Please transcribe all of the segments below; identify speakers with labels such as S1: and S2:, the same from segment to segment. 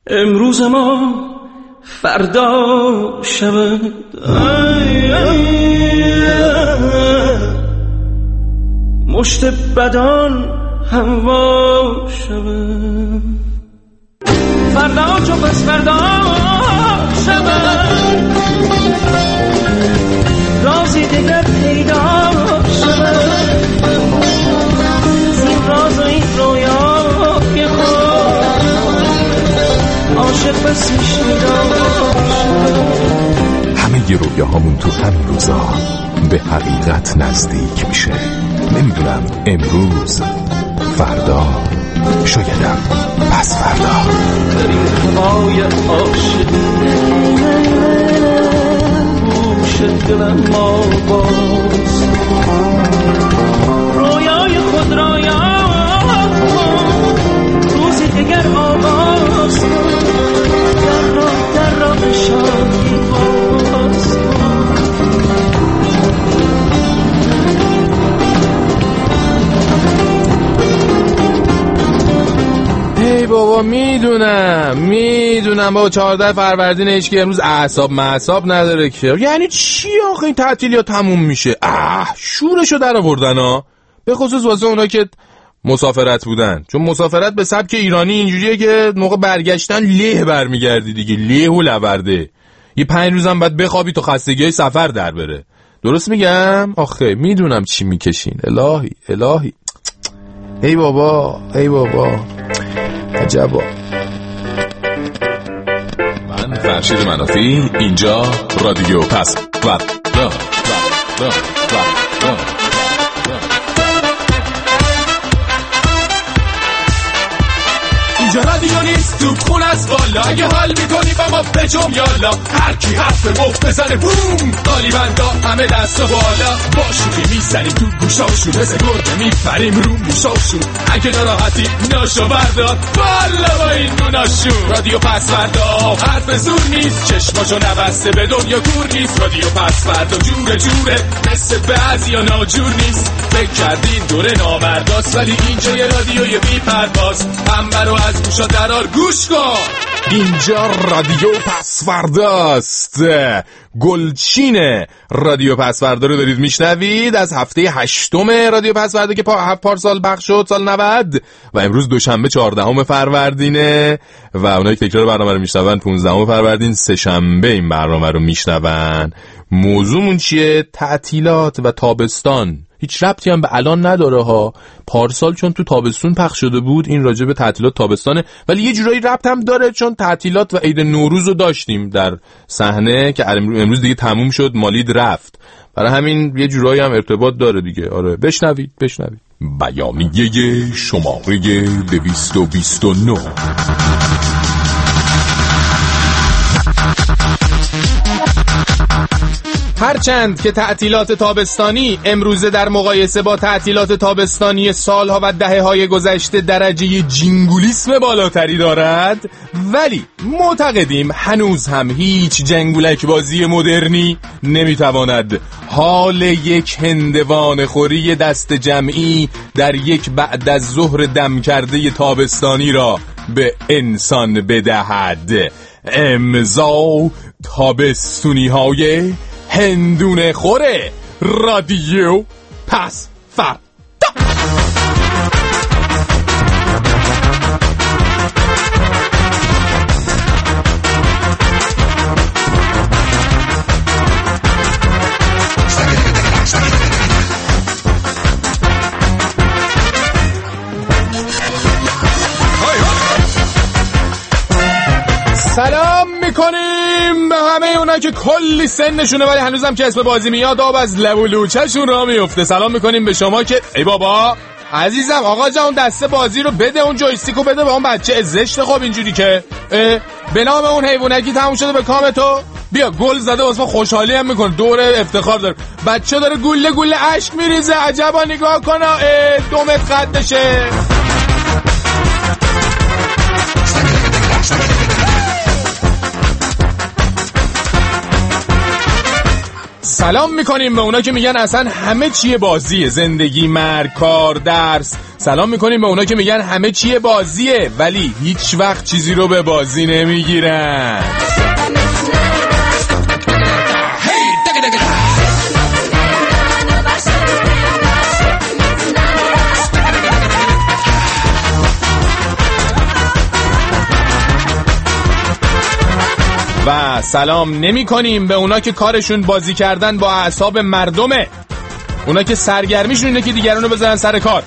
S1: امروز ما فردا شود، مشت بدان هموا شود، فردا چو پس فردا شود، رازی دیگر پیدا شود، زین راز و این رویای خود عاشق بسیش نیدا شود.
S2: همه ی رویاهامون تو همین روزا به حقیقت نزدیک میشه. نمیدونم امروز، فردا، شایدم پس فردا.
S1: در این هوای عاشقی گوش دلم ما باز، رویای خود را یاد کن، روزی دیگر آغاز کن، در راه شادی باز کن.
S3: ای بابا میدونم بابا 14 فروردین هیچ که امروز اعصاب نداره که. یعنی چی آخه این تعطیلات تموم میشه؟ شورشو در آوردن ها، به خصوص واسه اونا که مسافرت بودن، چون مسافرت به سبک ایرانی اینجوریه که موقع برگشتن له برمیگردی دیگه، له و لورده. یه 5 روزم بعد بخوابی تا خستگی سفر در بره. درست میگم؟ آخه میدونم چی میکشین. الهی ای بابا عجبا.
S2: من فرشید منافی، اینجا رادیو پسوردا.
S4: اینجا رادیو نیست تو خون از بالا، اگه حال میکنی با ما بجم یالا، هر کی حرف مفت بزنه بوم، قالی بندا همه دست و بالا، با شوخی میزنیم تو گوشاشون، مثل گرده میپریم رو موشاشون، اگه ناراحتی ناشو بردار بالا با این دوناشون. رادیو پسوردا حرف زور نیست، چشماشو نبسته به دنیا کور نیست، رادیو پسوردا جوره مثل بعضیا ناجور نیست، فکر کردین دوره نامرداست، ولی اینجا یه رادیوی بی پرواز، همه رو از گوشا درار گوش کن.
S3: اینجا رادیو پسورداست، گلچین رادیو پسوردا رو دارید میشنوید از هفته 8 رادیو پسوردا که پارسال پخش شد، سال 90، و امروز دوشنبه 14 فروردینه و اونایی که تکرار برنامه رو میشنون 15 فروردین سه شنبه این برنامه رو میشنون. موضوعمون چیه؟ تعطیلات و تابستان. هیچ ربطی هم به الان نداره ها، پارسال چون تو تابستون پخش شده بود، این راجع به تعطیلات تابستانه، ولی یه جورایی ربط هم داره چون تعطیلات و عید نوروز رو داشتیم در صحنه که امروز دیگه تموم شد، مالید رفت، برای همین یه جورایی هم ارتباط داره دیگه. آره بشنوید.
S2: بیانیه شماره 229.
S3: هرچند که تعطیلات تابستانی امروزه در مقایسه با تعطیلات تابستانی سالها و دهه‌های گذشته درجه جنگولیسم بالاتری دارد، ولی معتقدیم هنوز هم هیچ جنگولک بازی مدرنی نمیتواند حال یک هندوان خوری دست جمعی در یک بعد از ظهر دم کرده تابستانی را به انسان بدهد. امضا تابستونی های هندونه خوره رادیو پسوردا. سلام میکنیم به همه اونا که کلی سنشونه ولی هنوزم که اسم بازی میاد آب از لب و لوچه‌شون را میفته. سلام میکنیم به شما که ای بابا عزیزم، آقا جان دسته بازی رو بده، اون جویستیکو بده به اون بچه زشت. خب اینجوری که به نام اون حیوانکی تموم شده به کام تو. بیا گل زده واسه خوشحالی هم میکنه، دور افتخار داره، بچه داره گله اشک میریزه، عجبا نگاه کنه، 2 متر قدشه. سلام میکنیم به اونا که میگن اصلا همه چیه بازیه، زندگی، مرگ، کار، درس. سلام میکنیم به اونا که میگن همه چیه بازیه ولی هیچ وقت چیزی رو به بازی نمیگیرن. و سلام نمی کنیم به اونا که کارشون بازی کردن با اعصاب مردمه، اونا که سرگرمیشون اینه که دیگرانو بزنن سر کار.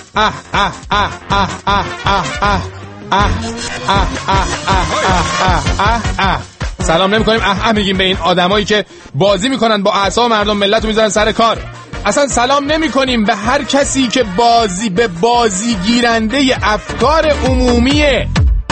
S3: سلام نمی کنیم میگیم به این آدمایی که بازی میکنن با اعصاب مردم، ملت رو میزنن سر کار. اصلا سلام نمی کنیم به هر کسی که به بازی گیرنده افکار عمومیه.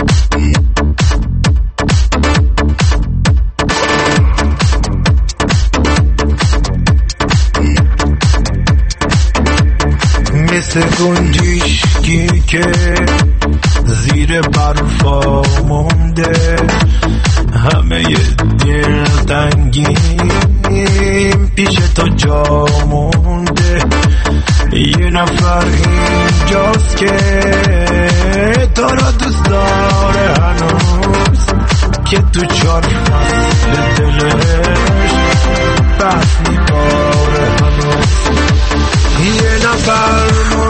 S5: مثل گنجشکی که زیر برفا مونده، همه دلتنگیم پیش تو جا مونده. یه نفر اینجاست که تو را دوست داره هنوز، که تو 4 فصل دلش بس میباره هنوز. یه نفر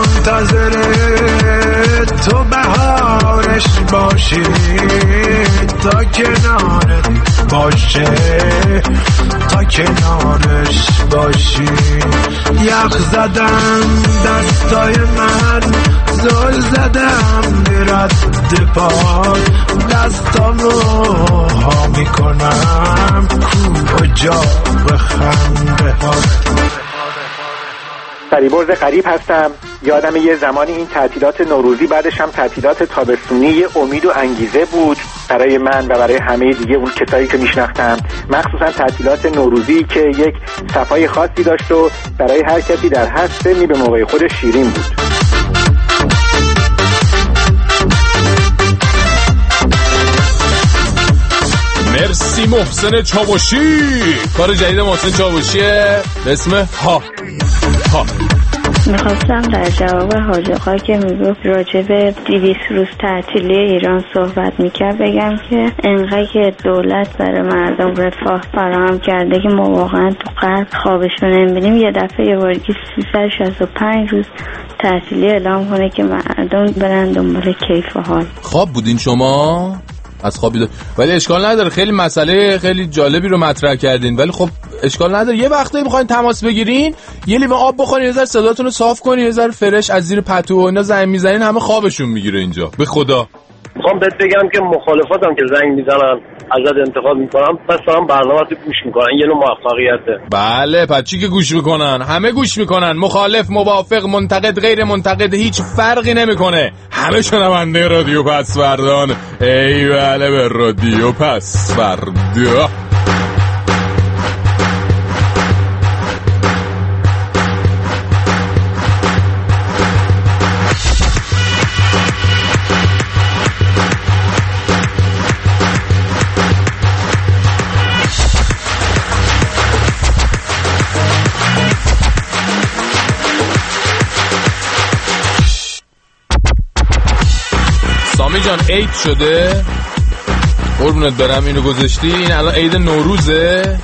S5: منتظره تو بهارش باشی، تا کنارت باشه، تا کنارش باشی. یخ زدم دستای من، زل زدم به رد پای، دستامو ها میکنم کجا به خنده ها.
S6: فریبرز غریب هستم. یادم یه زمانی این تعطیلات نوروزی بعدش هم تعطیلات تابستونی یه امید و انگیزه بود برای من و برای همه دیگه اون کسایی که میشناختم، مخصوصا تعطیلات نوروزی که یک صفای خاصی داشت و برای هر کسی در هر سنی به موقع خودش شیرین بود.
S3: مرسی محسن چاوشی. کار جدید محسن چاوشیه به اسم ها.
S7: میخواستم در جواب حاج آقا که میگفت راجع به 200 روز تعطیلی ایران صحبت میکرد بگم که انقدر که دولت برای مردم رفاه فراهم کرده که ما واقعا تو غرب خوابشو نمیبینیم. یه دفعه یه بارگی 365 روز تعطیلی اعلام کنه که مردم برن دنبال کیف و حال.
S3: خواب بودین شما؟ از خوابی دار. ولی اشکال نداره، خیلی مسئله خیلی جالبی رو مطرح کردین. ولی خب اشکال نداره، یه وقتی میخواین تماس بگیرین یه لیوان آب بخورین، یه ذره صداتون رو صاف کنین، یه ذره فرش از زیر پتو و اینا زنگ میزنین، همه خوابشون میگیره اینجا. به خدا
S8: میخوام بهت بگم که مخالفاتم که زنگ میزنن ازت انتقاد میکنم، پس دارم برنامه‌ات گوش میکنن، این یه نوع موفقیته.
S3: بله پس چی که گوش میکنن؟ همه گوش میکنن، مخالف، موافق، منتقد، غیر منتقد، هیچ فرقی نمیکنه، همه شنونده رادیو پسوردان. ای بله به رادیو پسوردا. سامی جان عید شده؟ قربونت برم اینو گذاشتی؟ این الان عید نوروزه؟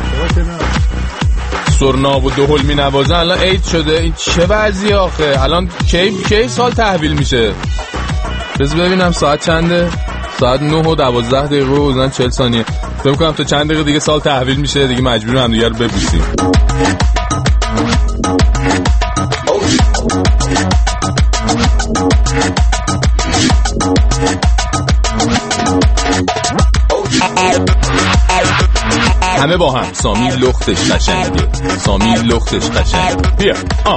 S3: سرنا و دهل می نوازن الان عید شده. این چه وضعی آخه؟ الان کی سال تحویل میشه؟ بذار ببینم ساعت چنده؟ ساعت 9 و 12 دقیقه و زن 40 ثانیه. فکر می‌کنم تا چند دقیقه دیگه سال تحویل میشه، دیگه مجبوریم هم دیگه رو ببوسیم. همه با هم. سامی لختش قشنگه، سامی لختش قشنگه. بیا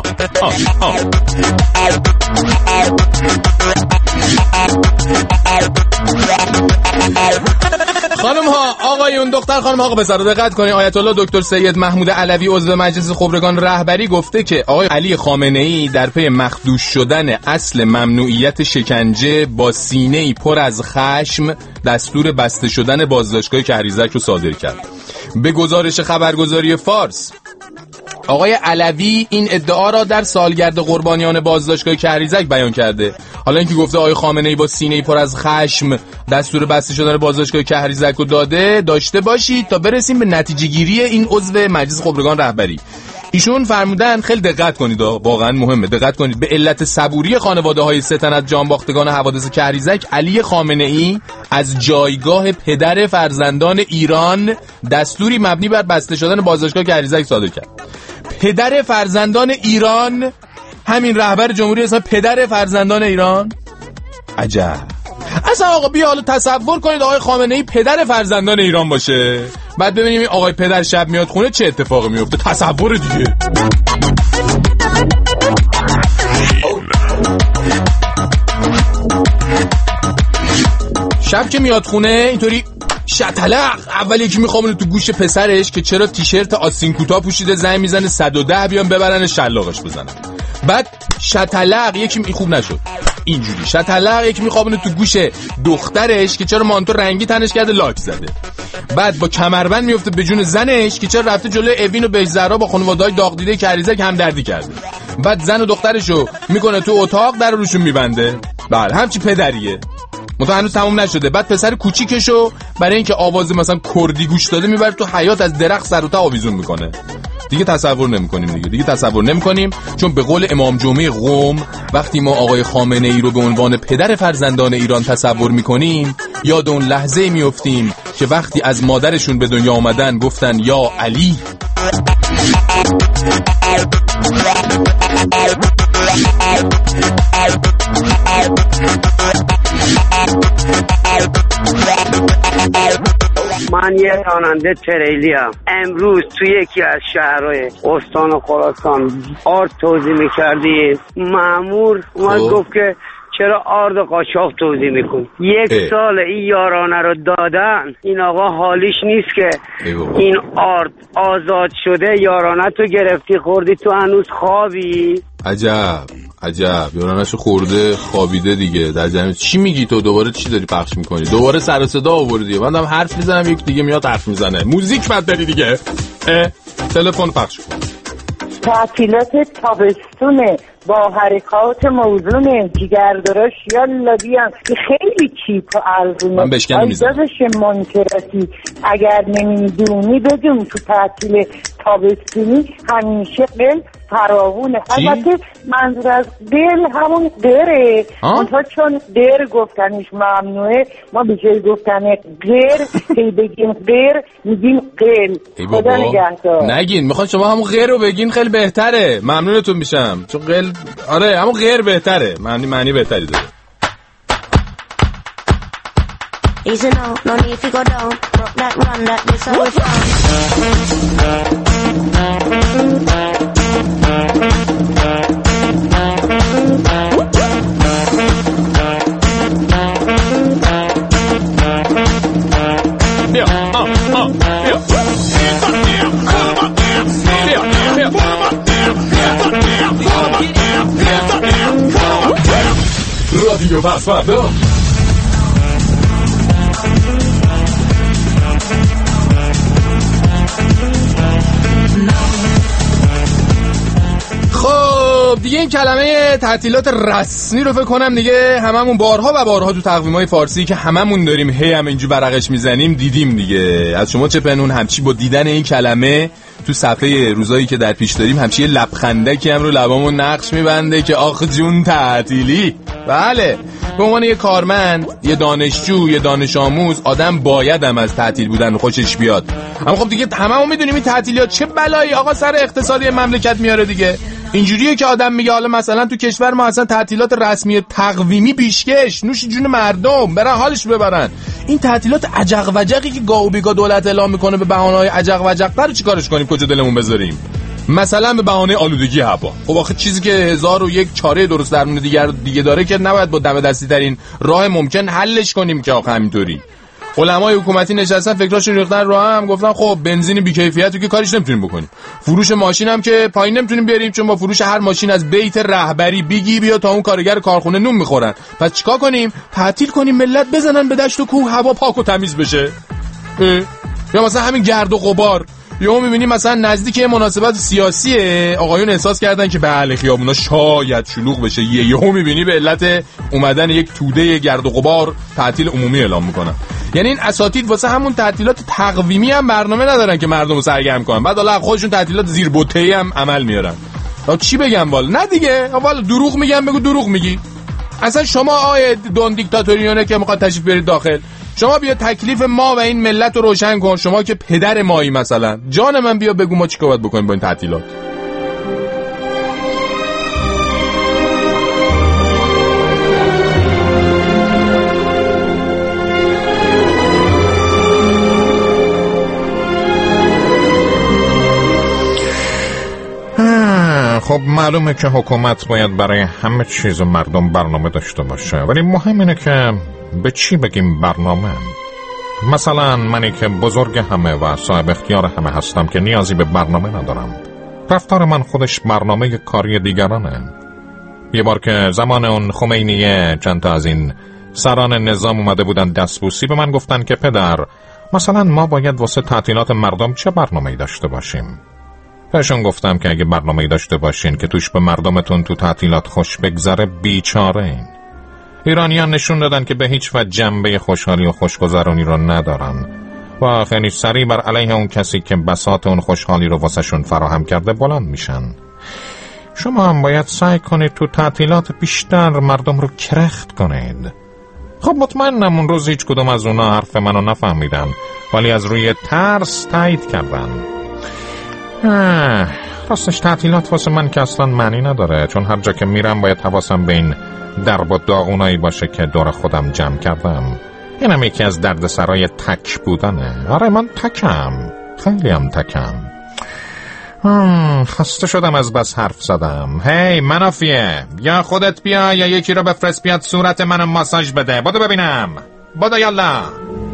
S3: خانم ها، آقایون، دختر خانم ها، آقا پسر دقت کنین. آیت الله دکتر سید محمود علوی عضو مجلس خبرگان رهبری گفته که آقای علی خامنه‌ای در پی مخدوش شدن اصل ممنوعیت شکنجه با سینه‌ای پر از خشم دستور بسته شدن بازداشتگاه کهریزک رو صادر کرد. به گزارش خبرگزاری فارس آقای علوی این ادعا را در سالگرد قربانیان بازداشتگاه کهریزک بیان کرده. حالا اینکه گفته آقای خامنه‌ای با سینه‌ای پر از خشم دستور بسته شدن بازداشتگاه کهریزک رو داشته باشید تا برسیم به نتیجه گیری این عضو مجلس خبرگان رهبری. ایشون فرمودن خیلی دقت کنید، واقعا مهمه دقت کنید، به علت صبوری خانواده‌های ستنت جانباختگان حوادث کهریزک علی خامنه‌ای از جایگاه پدر فرزندان ایران دستوری مبنی بر بسته شدن بازداشتگاه کهریزک صادر کرد. پدر فرزندان ایران، همین رهبر جمهوری اسم پدر فرزندان ایران. عجب. اصلا آقا بیا حالا تصور کنید آقای خامنه‌ای پدر فرزندان ایران باشه، بعد ببینیم این آقای پدر شب میاد خونه چه اتفاقی میفته. تصور دیگه. شب که میاد خونه اینطوری شتلق اول یکی میخوامونه تو گوش پسرش که چرا تیشرت آستین کوتاه پوشیده، زنگ میزنه 110 بیان ببرن شلاقش بزنن. بعد شتلق یکی خوب نشد اینجوری، شتلق یکی میخوامونه تو گوش دخترش که چرا مانتو رنگی تنش کرده لاک زده. بعد با کمربند میفته به جون زنش که چرا رفته جلوی اوین و بهزهرا با خانواده‌های داغ دیده کهریزک همدردی کرده. بعد زن و دخترشو میکنه تو اتاق در روشون میبنده. بله همچی پدریه. متو هنوز تموم نشده. بعد پسر کوچیکشو برای اینکه آواز مثلا کردی گوش داده میبره تو حیاط از درخت سر و ته آویزون میکنه. دیگه تصور نمی‌کنیم چون به قول امام جمعه قم وقتی ما آقای خامنه‌ای رو به عنوان پدر فرزندان ایران تصور می‌کنیم یاد اون لحظه میافتیم که وقتی از مادرشون به دنیا آمدن گفتن یا علی.
S9: من یه راننده تریلیم. امروز توی یکی از شهرهای استان خراسان آرد توزیع میکردیم. مأمور اومد گفت که چرا آرد قاچاق توزیع میکنی؟ یک سال این یارانه رو دادن، این آقا حالیش نیست که این آرد آزاد شده یارانه تو گرفتی خوردی تو هنوز خوابی.
S3: عجب یارانه‌شو خورده خوابیده دیگه. در جمع چی میگی تو؟ دوباره چی داری پخش میکنی؟ دوباره سر و صدا آوردی. من دارم حرف میزنم یک دیگه میاد حرف میزنه. موزیک بعد داری دیگه. تلفن پخش کن.
S10: تعطیلات تابستونه با حرکات موزون جگردراش یالا بیان خیلی چیپ و ارزونه.
S3: من بشکنم میزنم
S10: منکراتی اگر نمیدونی بدون تو تعطیل تابستونی همیشه قل فراوونه. البته منظور از دل همون دره منطقه چون در گفتنش ممنوعه ما به جای گفتن غیر هی بگیم غیر میگیم قل. خدا نگهدار.
S3: نگین میخوان شما همون غیر رو بگین خیلی بهتره. ممنونتون میشم چون قل آره همون غیر بهتره. معنی بهتری داره.
S11: Easy now, no need to go down. Rock that, run that, this how we
S2: رادیو پسوردا.
S3: خب دیگه این کلمه تعطیلات رسمی رو فکر کنم دیگه هممون بارها و بارها تو تقویم‌های فارسی که هممون داریم هی هم اینجور برقش میزنیم دیدیم دیگه. از شما چه پنون همچی با دیدن این کلمه تو صفحه روزایی که در پیش داریم همچی لبخندکی هم رو لبامون نقش میبنده که آخ جون تعطیلی. بله به عنوان یه کارمند، یه دانشجو، یه دانش آموز آدم باید هم از تعطیل بودن خوشش بیاد. اما خب دیگه هممون میدونیم این تعطیلات چه بلایی آقا سر اقتصادی مملکت میاره دیگه. اینجوریه که آدم میگه حالا مثلا تو کشور ما اصلا تعطیلات رسمی تقویمی پیشکش نوش جون مردم برن حالش ببرن. این تعطیلات عجق وجقی که گاو بیگا دولت اعلام میکنه به بهانه‌های عجق وجق‌تر چیکارش کنیم؟ کجا دلمون بذاریم؟ مثلا به بهانه آلودگی هوا. خب آخه چیزی که 1001 چاره درست درمون دیگه داره که نباید با دم دستی ترین راه ممکن حلش کنیم که آخه همینطوری. علمای حکومتی نشستن فکراشون ریختن رو هم گفتن خب بنزین بی‌کیفیت رو که کاریش نمیتونیم بکنیم. فروش ماشین هم که پایین نمیتونیم بیاریم چون با فروش هر ماشین از بیت رهبری بیگی بیا تا اون کارگر کارخونه نون میخورن. پس چیکار کنیم؟ تعطیل کنیم ملت بزنن به دشت و کوه هوا پاک و تمیز بشه. یا مثلا همین گرد و غبار یهو میبینی مثلا نزدیک یه مناسبت سیاسیه، آقایون احساس کردن که بله خیابونا شاید شلوغ بشه، یهو میبینی به علت اومدن یک توده گرد و غبار تعطیل عمومی اعلام میکنن. یعنی این اساتید واسه همون تعطیلات تقویمی هم برنامه ندارن که مردم رو سرگرم کنن، بعد حالا خودشون تعطیلات زیر بوته‌ای هم عمل میارن. چی بگم والا؟ نه دیگه والا دروغ میگم، بگو دروغ میگی. اصلا شما آیه دون دیکتاتوریونه که میخواد تشریف برید داخل، شما بیا تکلیف ما و این ملت رو روشن کن. شما که پدر مایی مثلا، جان من بیا بگو ما چیکار باید بکنیم با این تعطیلات.
S12: خب معلومه که حکومت باید برای همه چیز مردم برنامه داشته باشه، ولی مهم اینه که به چی بگیم برنامه. مثلا منی که بزرگ همه و صاحب اختیار همه هستم که نیازی به برنامه ندارم. رفتار من خودش برنامه کاری دیگرانه. یه بار که زمان اون خمینیه چند تا از این سران نظام اومده بودن دستبوسی، به من گفتن که پدر مثلا ما باید واسه تعطیلات مردم چه برنامه‌ای داشته باشیم. بهشون گفتم که اگه برنامه‌ای داشته باشین که توش به مردمتون تو تعطیلات خوش بگذره، بیچاره این. ایرانیان نشون دادن که به هیچ وجه جنبه خوشحالی و خوشگذرانی رو ندارن و خیلی سریع بر علیه اون کسی که بساط اون خوشحالی رو واسهشون فراهم کرده بلند میشن. شما هم باید سعی کنید تو تعطیلات بیشتر مردم رو کرخت کنید. خب مطمئنم اون روز هیچ کدوم از اونا حرف منو نفهمیدن، ولی از روی ترس تایید کردن. راستش تعطیلات واسه من که اصلا معنی نداره، چون هر جا که میرم باید حواسم به این درب و داغونایی باشه که دور خودم جمع کردم. اینم یکی از دردسرای تک بودنه. آره من تکم، خیلی هم تکم. خسته شدم از بس حرف زدم. هی منافیه، یا خودت بیا یا یکی رو بفرست بیاد صورت منو ماساژ بده. بادو ببینم، بادو یالا.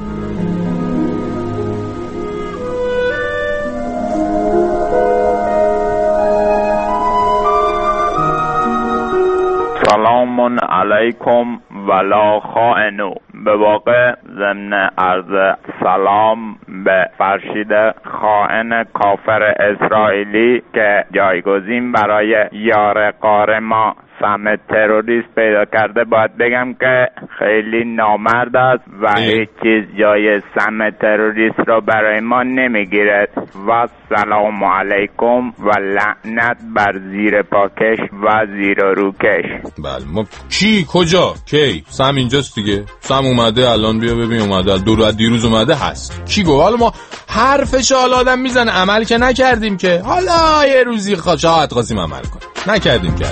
S13: سلام علیکم ولا خائنو. به واقع ضمن عرض سلام به فرشید خائن کافر اسرائیلی که جایگزین برای یار قار ما سم تروریست پیدا کرده، باید بگم که خیلی نامرد است و هیچ چیز جای سم تروریست رو برای ما نمیگیره. و سلام علیکم و لعنت بر زیر پاکش و زیر روکش.
S3: بله ما چی کجا کی سم اینجاست دیگه. سم اومده الان، بیا ببین اومده دور دیروز اومده هست. کی گفت؟ حالا ما حرفش حالا آدم میزنه، عمل که نکردیم که. حالا یه روزی شاید خواستیم عمل کنیم، نکردیم که.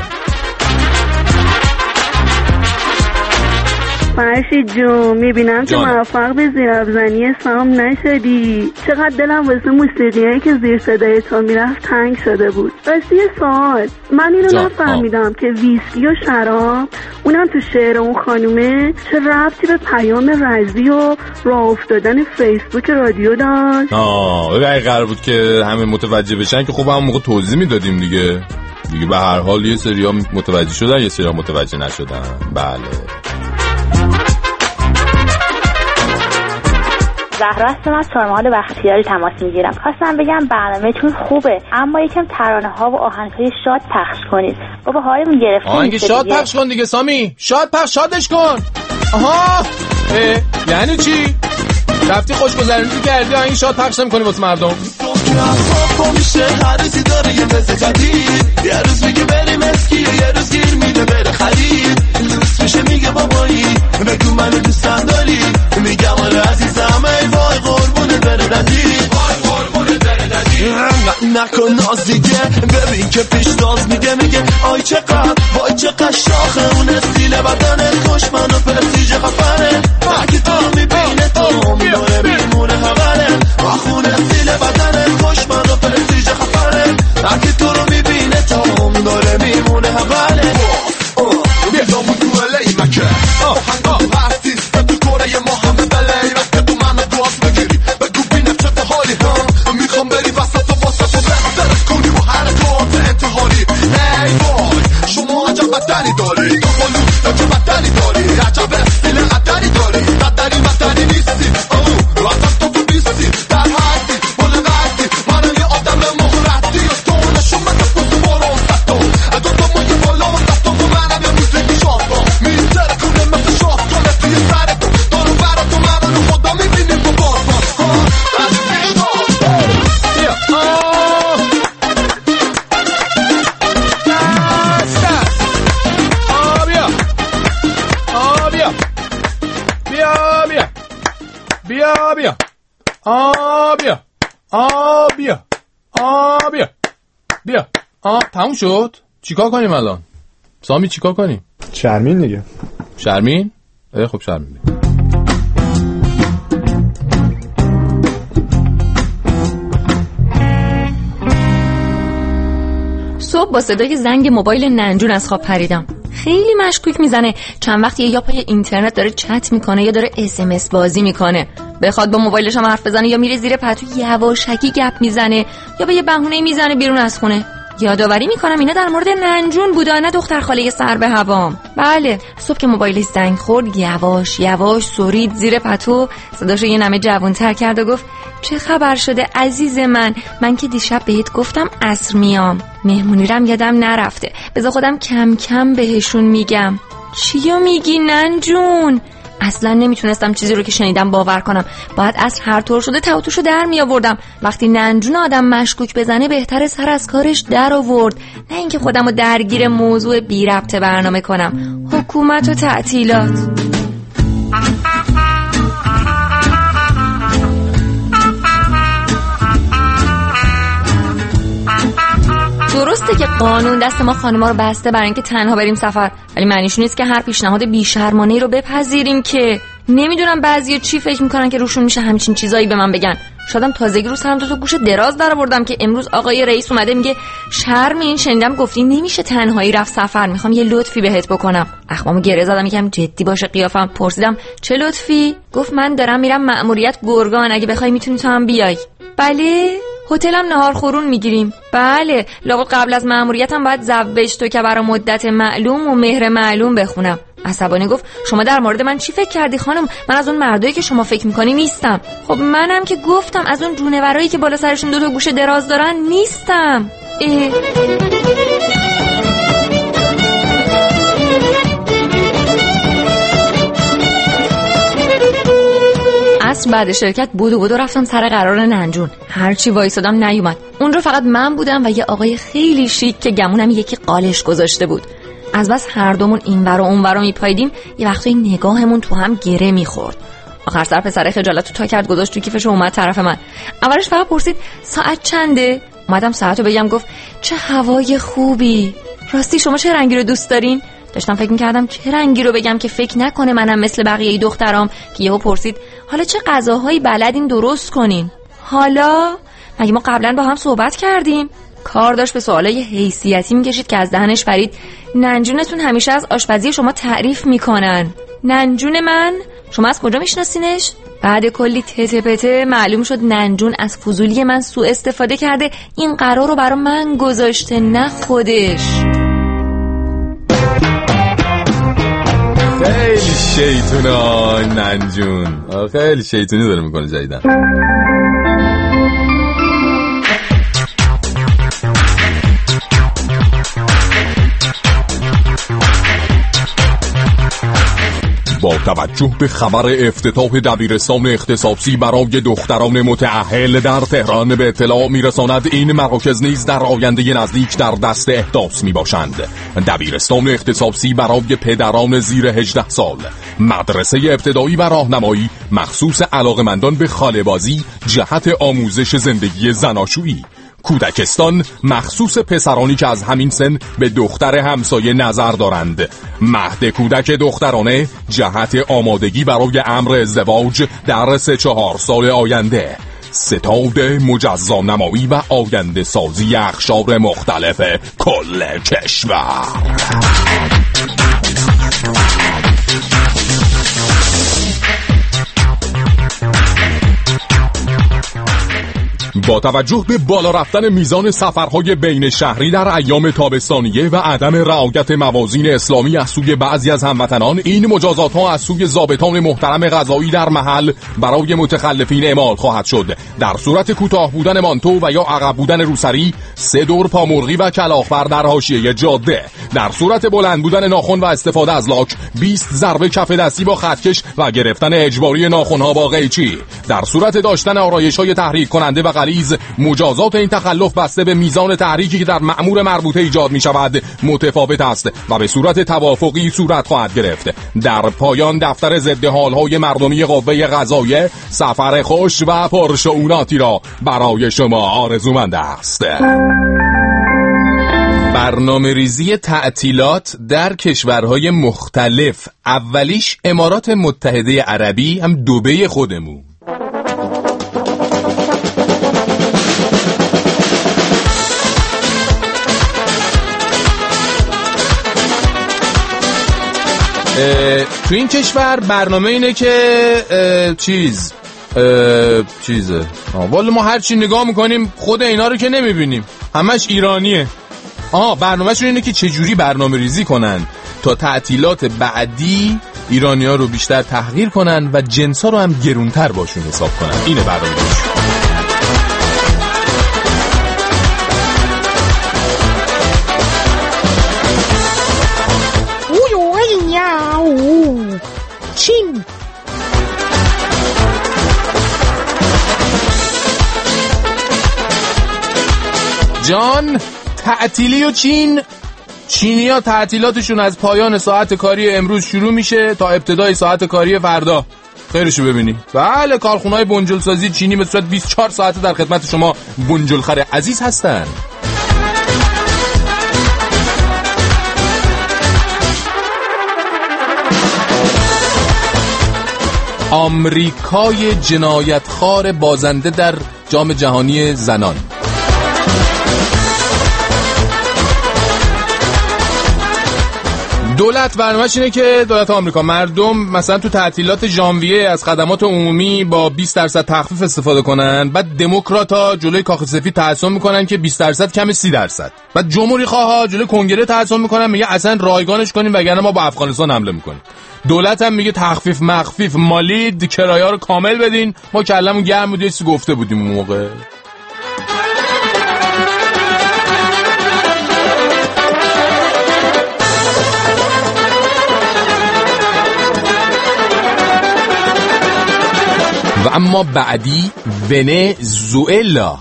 S14: فرشید جون میبینم که موفق به زیرافزنی سام نشدی. چقدر دلم واسه موسیقیایی که زیر صدای تو میرفت تنگ شده بود. راستی یه سوال، من اینو نفهمیدم که ویسکی و شراب اونم تو شعر اون خانومه چه ربطی به پیام رزی و راه افتادن فیسبوک رادیو داشت؟
S3: اگه قرار بود که همه متوجه بشن که خب همون موقع توضیح میدادیم دیگه. به هر حال یه سری‌ها متوجه شدن، یه سری‌ها متوجه نشدن. بله.
S15: زهرا هستم، از ترمال بختیاری تماس میگیرم. خواستم بگم برنامه‌تون خوبه، اما یکم ترانه‌ها و آهنگ‌های شاد پخش کنید. بابا حالمون گرفته.
S3: آهنگ شاد پخش کن دیگه سامی. شاد پخش، شادش کن. آها یعنی چی؟ رفتی خوشگذرونی کردی آهنگ شاد پخش نمی‌کنی واسه مردم؟
S4: میشه هر روزی داره یه مزه جدید. یه روز میگه بریم اسکی، یه روز گیر میده بره خرید. دوست میشه میگه بابایی بگو منو دوستم داری. میگم آره عزیزم ای وای قربونه بره دادی، وای قربونه بره دادی. نکن ناز دیگه، ببین که پیش ناز میگه آی چقدر وای چقدر شاخه اون استیل بدنه. خوش منو پرستیج خفنه، هرکی تو میبینه تو میداره میمونه همره. آخون استیل بدنه، خوش منو پرستیج خفنه. هرکی تو رو میبینه تو میداره میمونه همره. بیدامو تو الی مکه آهنگا هستی تو کره ما همه بلی. وقتی تو منو گاز بگیری بگو بینم چه حالی هم. میخوام بری وسط و واسط و بسترش کنی و حرکات انتحاری. ای وای شما عجب بدنی داری، تو قلو عجب بدنی داری، عجب استیل قدری داری.
S3: بیا بیا بیا. تموم شد. چیکار کنیم الان؟ سامی چیکار کنیم؟
S16: شرمین دیگه.
S3: شرمین؟ خب شرمین.
S17: صبح با صدای زنگ موبایل ننجون از خواب پریدم. خیلی مشکوک میزنه. چند وقت یا پای اینترنت داره چت میکنه یا داره SMS بازی میکنه. بخواد با موبایلش هم حرف بزنه یا میره زیر پتو یواشکی گپ میزنه یا به یه بهونه میزنه بیرون از خونه. یادآوری میکنم اینا در مورد ننجون بوده، نه دختر خاله سر به هوام. بله، صبح که موبایلش زنگ خورد یواش یواش سرید زیر پتو، صداشو یه نمه جوان‌تر کرد و گفت چه خبر شده عزیز من که دیشب بهت گفتم عصر میام، مهمونی رم یادم نرفته، بذار خودم کم کم بهشون میگم. چیو میگی ننجون؟ اصلا نمیتونستم چیزی رو که شنیدم باور کنم. باید عصر هر طور شده توتوشو در می آوردم. وقتی ننجون آدم مشکوک بزنه بهتره سر از کارش در آورد، نه اینکه خودمو درگیر موضوع بی ربط برنامه کنم. حکومت و تعطیلات. درسته که قانون دست ما خانم‌ها رو بسته برای اینکه تنها بریم سفر، ولی معنیش نیست که هر پیشنهاد بی‌شرمانه‌ای رو بپذیریم. که نمیدونم بعضیا چی فکر میکنن که روشون میشه همچین چیزایی به من بگن. شادم تازگی رو سرم تو گوش دراز درآوردم که امروز آقای رئیس اومده میگه شرمین، شنیدم گفتی نمیشه تنهایی رفت سفر، میخوام یه لطفی بهت بکنم. اخمامو گره زدم، یکم جدی باشه قیافم. پرسیدم چه لطفی؟ گفت من دارم میرم مأموریت گرگان، اگه بخوای میتونی تو هم بیای. بله، هتلم نهار خورون میگیریم. بله، لابد قبل از مأموریتم باید زوج تو که برای مدت معلوم و مهر معلوم بخونم. عصبانی گفت شما در مورد من چی فکر کردی خانم؟ من از اون مردایی که شما فکر میکنی نیستم. خب منم که گفتم از اون جونورایی که بالا سرشون دو تا گوش دراز دارن نیستم. عصر بعد شرکت بودو رفتم سر قرار ننجون. هرچی وایسادم نیومد. اون رو فقط من بودم و یه آقای خیلی شیک که گمونم یکی قالش گذاشته بود. از بس هر دومون اینور و اونور میپایدیم یه وقتایی نگاهمون تو هم گره میخورد. آخر سر پسر خجالتو تا کرد گذاشت تو کیفش و اومد طرف من. اولش فقط پرسید ساعت چنده؟ اومدم ساعتو بگم، گفت چه هوای خوبی. راستی شما چه رنگی رو دوست دارین؟ داشتم فکر می‌کردم چه رنگی رو بگم که فکر نکنه منم مثل بقیه دخترام، که یهو پرسید حالا چه غذاهایی بلدین درست کنین؟ حالا مگه ما قبلا با هم صحبت کردیم؟ کار داشت به سوالای حیثیتی می‌کشید که از دهنش پرید ننجونتون همیشه از آشپزی شما تعریف میکنن. ننجون من؟ شما از کجا میشناسینش؟ بعد کلی تته پته معلوم شد ننجون از فضولی من سوء استفاده کرده، این قرار رو برای من گذاشته نه خودش.
S3: خیلی شیطونه ننجون، خیلی شیطونی داره میکنه جدیدن. با توجه به خبر افتتاح دبیرستان اختصاصی برای دختران متأهل در تهران به اطلاع میرساند این مراکز نیز در آینده نزدیک در دست احداث میباشند. دبیرستان اختصاصی برای پدران زیر 18 سال، مدرسه ابتدایی و راهنمایی مخصوص علاقمندان به خاله‌بازی جهت آموزش زندگی زناشویی، کودکستان مخصوص پسرانی که از همین سن به دختر همسایه نظر دارند، مهد کودک دخترانه جهت آمادگی برای امر ازدواج در 3-4 سال آینده، ستاد مجزا نمایی و آینده سازی اقشار مختلف کل کشور. با توجه به بالا رفتن میزان سفرهای بین شهری در ایام تابستانیه و عدم رعایت موازین اسلامی از سوی بعضی از هموطنان، این مجازات ها از سوی ضابطان محترم قضایی در محل برای متخلفین اعمال خواهد شد. در صورت کوتاه بودن مانتو و یا عقب بودن روسری 3 دور پامرغی و کلاغبر در حاشیه جاده. در صورت بلند بودن ناخن و استفاده از لاک 20 ضربه کف دستی با خطکش و گرفتن اجباری ناخن‌ها با قیچی. در صورت داشتن آرایش‌های تحریک کننده و غلیظ غلیظ. مجازات این تخلف بسته به میزان تحریکی که در مأمور مربوطه ایجاد می شود متفاوت است و به صورت توافقی صورت خواهد گرفت. در پایان دفتر ضد حالهای مردمی قوه قضاییه سفر خوش و پرشؤوناتی را برای شما آرزومند است. برنامه ریزی تعطیلات در کشورهای مختلف. اولیش امارات متحده عربی، هم دبی خودمون. تو این کشور برنامه اینه که چیزه والا ما هرچی نگاه میکنیم خود اینا رو که نمیبینیم، همش ایرانیه. برنامه‌شون اینه که چجوری برنامه ریزی کنن تا تعطیلات بعدی ایرانی ها رو بیشتر تحقیر کنن و جنسا رو هم گرونتر باشون حساب کنن. اینه برنامه ریزی.
S1: چین
S3: جان تعطیلی و چینی‌ها تعطیلاتشون از پایان ساعت کاری امروز شروع میشه تا ابتدای ساعت کاری فردا. خیرشو ببینی. بله، کارخونه‌های بنجل سازی چینی به صورت 24 ساعته در خدمت شما بنجلخر عزیز هستن. آمریکای جنایتخوار بازنده در جام جهانی زنان. دولت برنامه‌اش اینه که دولت آمریکا مردم مثلا تو تعطیلات ژانویه از خدمات عمومی با 20% تخفیف استفاده کنن. بعد دموکرات‌ها جلوی کاخ سفید تعصب میکنن که 20% کم 30%. بعد جمهوری خواها جلوی کنگره تعصب میکنن، میگه اصلا رایگانش کنیم وگرنه ما با افغانستان حمله میکنیم. دولت هم میگه تخفیف مخفیف مالی، کرایه رو کامل بدین. ما کلمون گرم بود، یه چیزی گفته بودیم اون موقع. و اما بعدی ونزوئلا.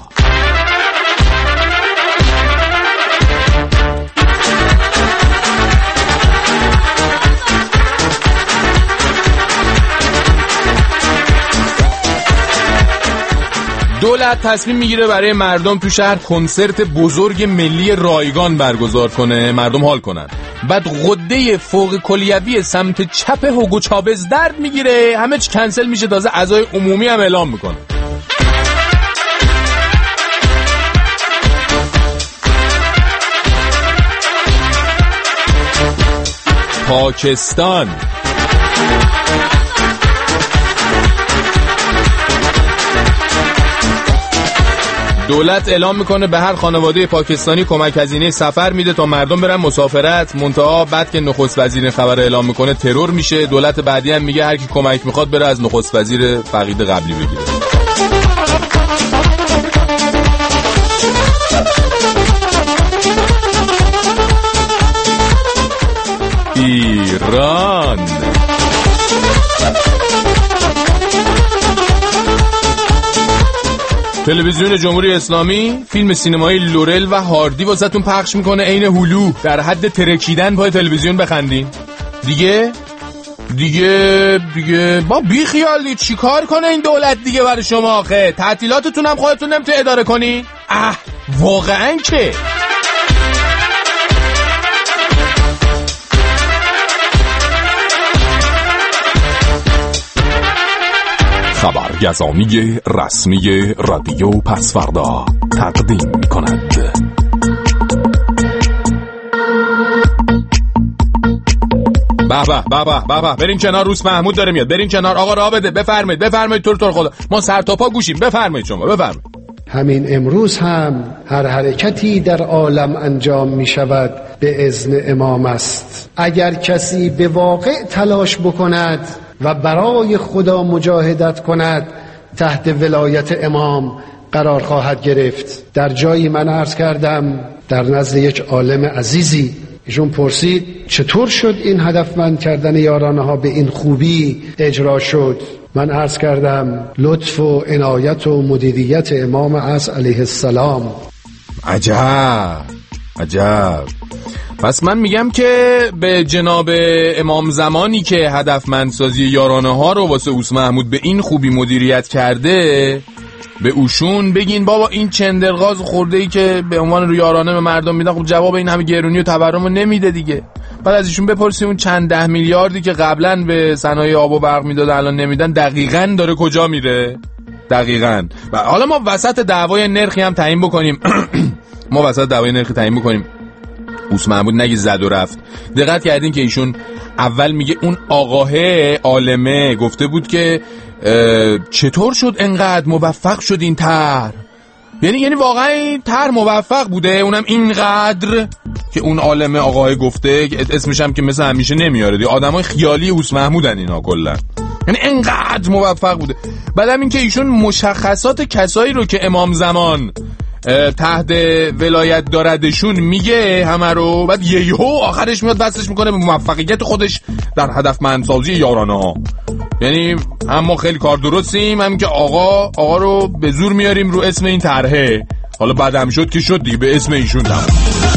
S3: دولت تصمیم میگیره برای مردم تو شهر کنسرت بزرگ ملی رایگان برگزار کنه، مردم حال کنن. بعد غده فوق کلیوی سمت چپ هوگو چاوز درد میگیره، همه چی کنسل میشه، تازه اعضای عمومی هم اعلام میکنه. پاکستان. دولت اعلام میکنه به هر خانواده پاکستانی کمک هزینه سفر میده تا مردم برن مسافرت. منتها بعد که نخست وزیر خبر اعلام میکنه ترور میشه. دولت بعدی هم میگه هر کی کمک میخواد بره از نخست وزیر فقید قبلی بگیره. ایران. تلویزیون جمهوری اسلامی فیلم سینمایی لورل و هاردی واسهتون پخش میکنه، عین هلو، در حد ترکیدن پای تلویزیون بخندین. دیگه با بی خیالی چی کار کنه این دولت دیگه برای شما آخه؟ تعطیلاتتون هم خودتون نمیتونید اداره کنی؟ واقعا که
S2: خبرگزاری رسمی رادیو پسوردا تقدیم می‌کند.
S3: بابا برین کنار، روز محمود داره میاد. برین کنار آقا، راه بده. بفرمایید تو خدا، ما سر تا پا گوشیم. بفرمایید شما، بفرمایید.
S16: همین امروز هم هر حرکتی در عالم انجام می شود به اذن امام است. اگر کسی به واقع تلاش بکند و برای خدا مجاهدت کند تحت ولایت امام قرار خواهد گرفت. در جایی من عرض کردم در نزد یک عالم عزیزی، ایشون پرسید چطور شد این هدفمند کردن یارانه ها به این خوبی اجرا شد؟ من عرض کردم لطف و عنایت و مدیریت امام عصر علیه السلام.
S3: عجب. پس من میگم که به جناب امام زمانی که هدفمندسازی یارانه ها رو واسه اوس محمود به این خوبی مدیریت کرده، به اوشون بگین بابا این چندرغاز خورده‌ای که به عنوان رو یارانه به مردم میدن، خب جواب این همه گرونی و تورم رو نمیده دیگه. بعد از ایشون بپرسی اون چند 10 میلیاردی که قبلا به صنایع آب و برق میداد الان نمیدن دقیقاً داره کجا میره؟ دقیقاً. و حالا ما وسط دعوای نرخی هم تعیین بکنیم اوس محمود نگی زد و رفت. دقت کردین که ایشون اول میگه اون آقاه عالمه گفته بود که چطور شد انقدر موفق شد این طرح؟ یعنی واقعا این طرح موفق بوده، اونم اینقدر که اون عالمه آقاه گفته، اسمش هم که مثل همیشه نمیاره دیگه، آدمای خیالی اوس محمودن اینا کلا، یعنی انقدر موفق بوده. بعدم این که ایشون مشخصات کسایی رو که امام زمان تحت ولایت داردشون میگه همه رو، بعد یهو آخرش میاد بسش میکنه به موفقیت خودش در هدفمندسازی یارانه ها. یعنی هم ما خیلی کار درستیم، هم که آقا رو به زور میاریم رو اسم این طرحه. حالا بعدم شد که شد دیگه، به اسم ایشون تمام.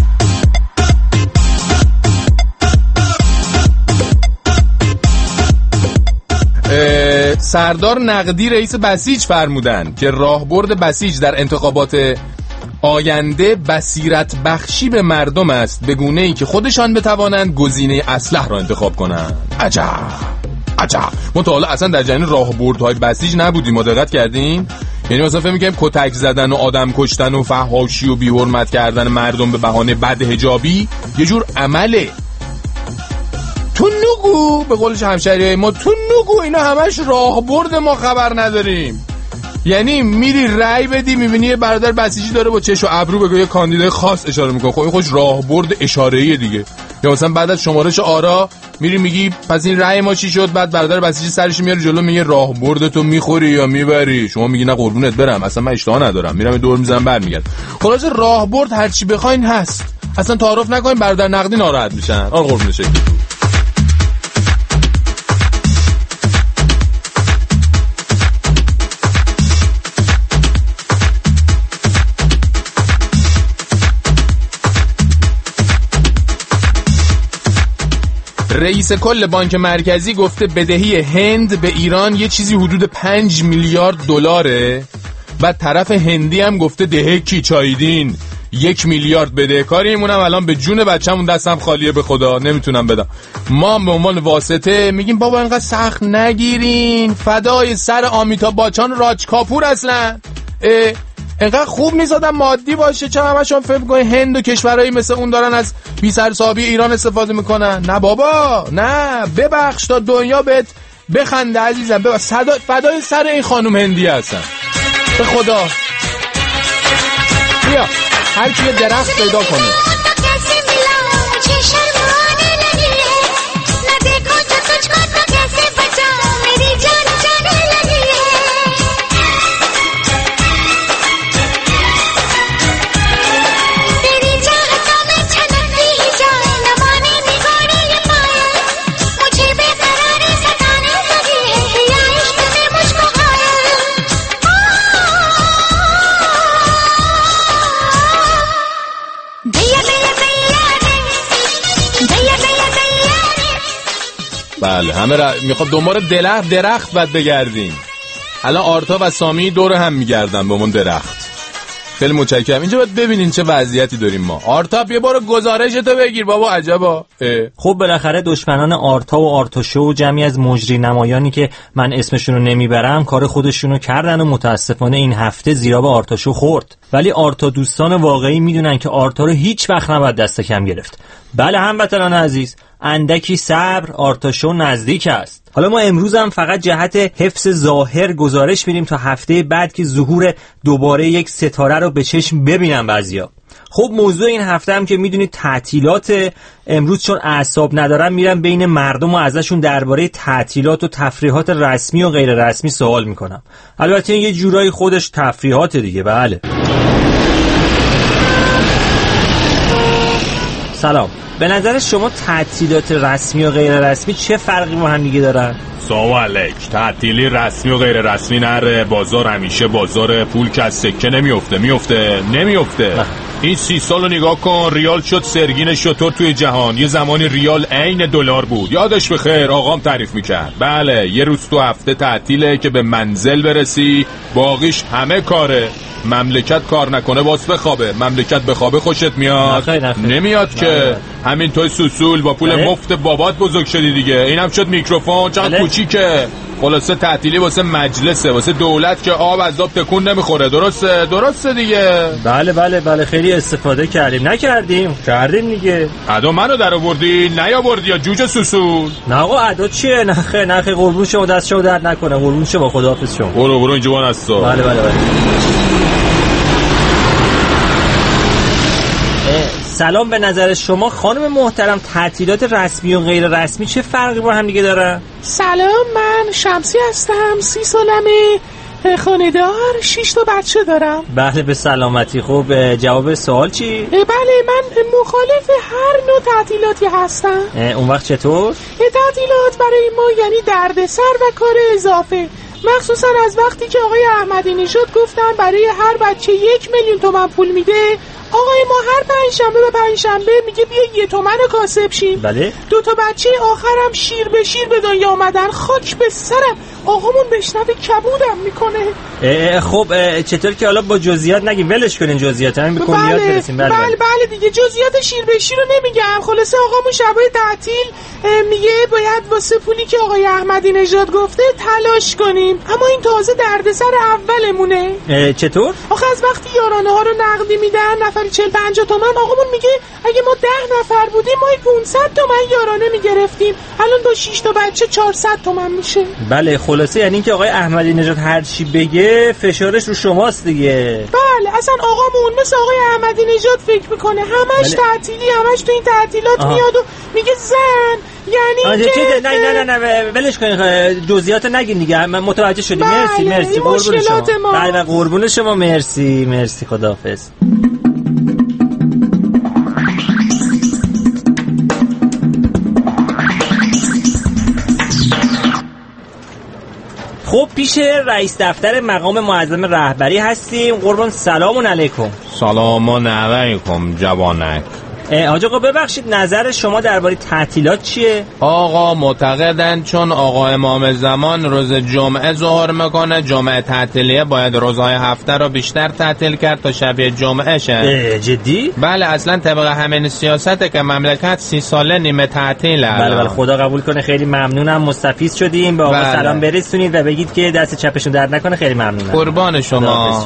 S3: سردار نقدی رئیس بسیج فرمودن که راهبرد بسیج در انتخابات آینده بصیرت بخشی به مردم است، به گونه‌ای که خودشان بتوانند گزینه اصلح را انتخاب کنند. عجب. ما تا حالا اصلا در جریان راهبردهای بسیج نبودیم، ما دقت کردین؟ یعنی مثلا فکر می‌کنیم کتک زدن و آدم کشتن و فحاشی و بی‌حرمت کردن مردم به بهانه بدحجابی یه جور عمله. تو نگو، به قول همشهریای ما، تو نگو اینا همش راهبرد، ما خبر نداریم. یعنی میری رأی بدی میبینی یه برادر بسیجی داره با چش و ابرو به یه کاندیدای خاص اشاره میکنه، خب این خوش راهبرد اشاره‌ای دیگه. یا مثلا بعد از شمارش آرا میری میگی پس این رأی ما چی شد، بعد برادر بسیجی سرش میاره جلو میگه راهبرد تو میخوری یا میبری، شما میگی نه قربونت برم اصلا من اشتها ندارم، میرم دور میزنم برمیگردم. خلاص راهبرد هر چی بخواین هست، اصلا تعارف نکنین برادر نقدی ناراحت میشن. قربون شکل رئیس کل بانک مرکزی گفته بدهی هند به ایران یه چیزی حدود 5 میلیارد دلاره. بعد طرف هندی هم گفته دهکی چاییدین 1 میلیارد بدهکاریم، اونم الان به جون بچه‌مون دستم خالیه، به خدا نمیتونم بدم. ما به عنوان واسطه میگیم بابا اینقدر سخت نگیرین، فدای سر آمیتا باچان راج کاپور اصلا اینقدر خوب نیست آدم مادی باشه. چرا همشون فکر می‌کنن هند و کشورهایی مثل اون دارن از بی سرسابی ایران استفاده میکنن؟ نه بابا نه، ببخش تا دنیا بهت بخنده عزیزم، ببخش فدای سر این خانم هندی هستن به خدا. بیا هر کی درخت پیدا کنه. بله همه میخواد دنبال درخت باید بگردیم. الان آرتا و سامی دور هم میگردن به اون درخت. خیلی متشکرم. اینجا باید ببینین چه وضعیتی داریم ما. آرتا بیا برو گزارشتو بگیر بابا. عجبا.
S18: خب بالاخره دشمنان آرتا و آرتاشو و جمعی از مجری نمایانی که من اسمشون رو نمیبرم کار خودشونو کردن و متاسفانه این هفته زیرا به آرتاشو خورد. ولی آرتا دوستان واقعی میدونن که آرتا رو هیچ وقت نباید دست کم گرفت. بله هموطنان عزیز، اندکی صبر، آرتاشو نزدیک است. حالا ما امروز هم فقط جهت حفظ ظاهر گزارش میدیم تا هفته بعد که ظهور دوباره یک ستاره رو به چشم ببینن بعضیا. خب موضوع این هفته هم که میدونید تعطیلات، امروز چون اعصاب ندارن میرن بین مردم و ازشون درباره تعطیلات و تفریحات رسمی و غیر رسمی سوال میکنم. البته یه جورایی خودش تفریحات دیگه. بله سلام. به نظر شما تعطیلات رسمی و غیر رسمی چه فرقی با هم دیگه دارن؟
S3: سلام علیک. تعطیلی رسمی و غیر رسمی نره. بازار همیشه بازار. پول که از سکه نمیفته. این 30 سالو نگاه کن. ریال شد سرگین شطور توی جهان. یه زمانی ریال عین دلار بود. یادش بخیر آقام تعریف میکرد. بله یه روز تو هفته تعطیله که به منزل برسی، باقیش همه کاره. مملکت کار نکنه باز بخوابه. مملکت بخوابه خوشت میاد؟ نمیاد که. همین توی سوسول با پول مفت بابات بزرگ شدی دیگه. اینم شد میکروفون چقدر کوچیکه. خلاصه تعطیلی واسه مجلسه، واسه دولت که آب از آب تکون نمیخوره. درسته دیگه.
S18: بله خیلی استفاده کردیم دیگه.
S3: ادا منو در آوردی نیاوردی یا جوجه سوسول؟
S18: نه آقا ادا چیه؟ نخه قربون شما دست شما درد نکنه. قربون شما خداحافظ شما.
S3: برو این جوان هستا.
S18: بله. سلام. به نظر شما خانم محترم تعطیلات رسمی و غیر رسمی چه فرقی با هم دیگه دارن؟
S1: سلام، من شمسی هستم. 30 سالمه، خانه‌دار، 6 تا بچه دارم.
S18: بله به سلامتی. خب جواب سوال چی؟
S1: بله من مخالف هر نوع تعطیلاتی هستم.
S18: اون وقت چطور؟
S1: تعطیلات برای ما یعنی دردسر و کار اضافه، مخصوصا از وقتی که آقای احمدی نژاد گفتن برای هر بچه 1 میلیون تومان پول میده. آقای ما هر پنجشنبه میگه بیا 1 تومن کاسب شیم.
S18: بله.
S1: 2 تا بچه آخرم شیر به شیر به دنیا آمدن. خاک به سرم. آقامون بشنوه کبودم میکنه.
S18: خب چطور که حالا با جزئیات نگیم، ولش کنین جزئیات، همین به کلیات برسیم.
S1: بله دیگه جزئیات شیر به شیر رو نمیگم. خلاصه آقامون شبای تعطیل میگه باید واسه پولی که آقای احمدی نژاد گفته تلاش کنیم. اما این تازه دردسر اولمونه.
S18: چطور؟
S1: آخه از وقتی یارانه ها رو نقدی میدن نفری 40-50 تومن، آقامون میگه اگه ما 10 نفر بودیم ما 500 تومن یارانه میگرفتیم. الان با 6 تا بچه 400 تومن میشه.
S18: بله خلاصه یعنی که آقای احمدی نژاد هر چی بگه فشارش رو شماست دیگه.
S1: بله اصلا آقامون مثل آقای احمدی نژاد فکر میکنه. همش تعطیلی، همش تو این تعطیلات میاد و میگه زن یعنی که
S18: نه ولش کنین، جزئیات نگین دیگه. من متوجه شدیم. مرسی قربون شما. بله قربون شما. مرسی خداحافظ. خب پیش رئیس دفتر مقام معظم رهبری هستیم. قربان سلام علیکم.
S3: سلام علیکم جوانک.
S18: حاج آقا ببخشید نظر شما درباره تعطیلات چیه؟
S3: آقا معتقدن چون آقا امام زمان روز جمعه ظهر میکنه، جمعه تعطیلیه، باید روزهای هفته رو بیشتر تعطیل کرد تا شب جمعه شه.
S18: جدی؟
S3: بله اصلا طبق همین سیاسته که مملکت 30 ساله نیمه تعطیله.
S18: بله خدا قبول کنه. خیلی ممنونم، مستفید شدیم. به آقا سلام برسونید و بگید که دست چپشون درد نکنه. خیلی ممنونم.
S3: قربان شما.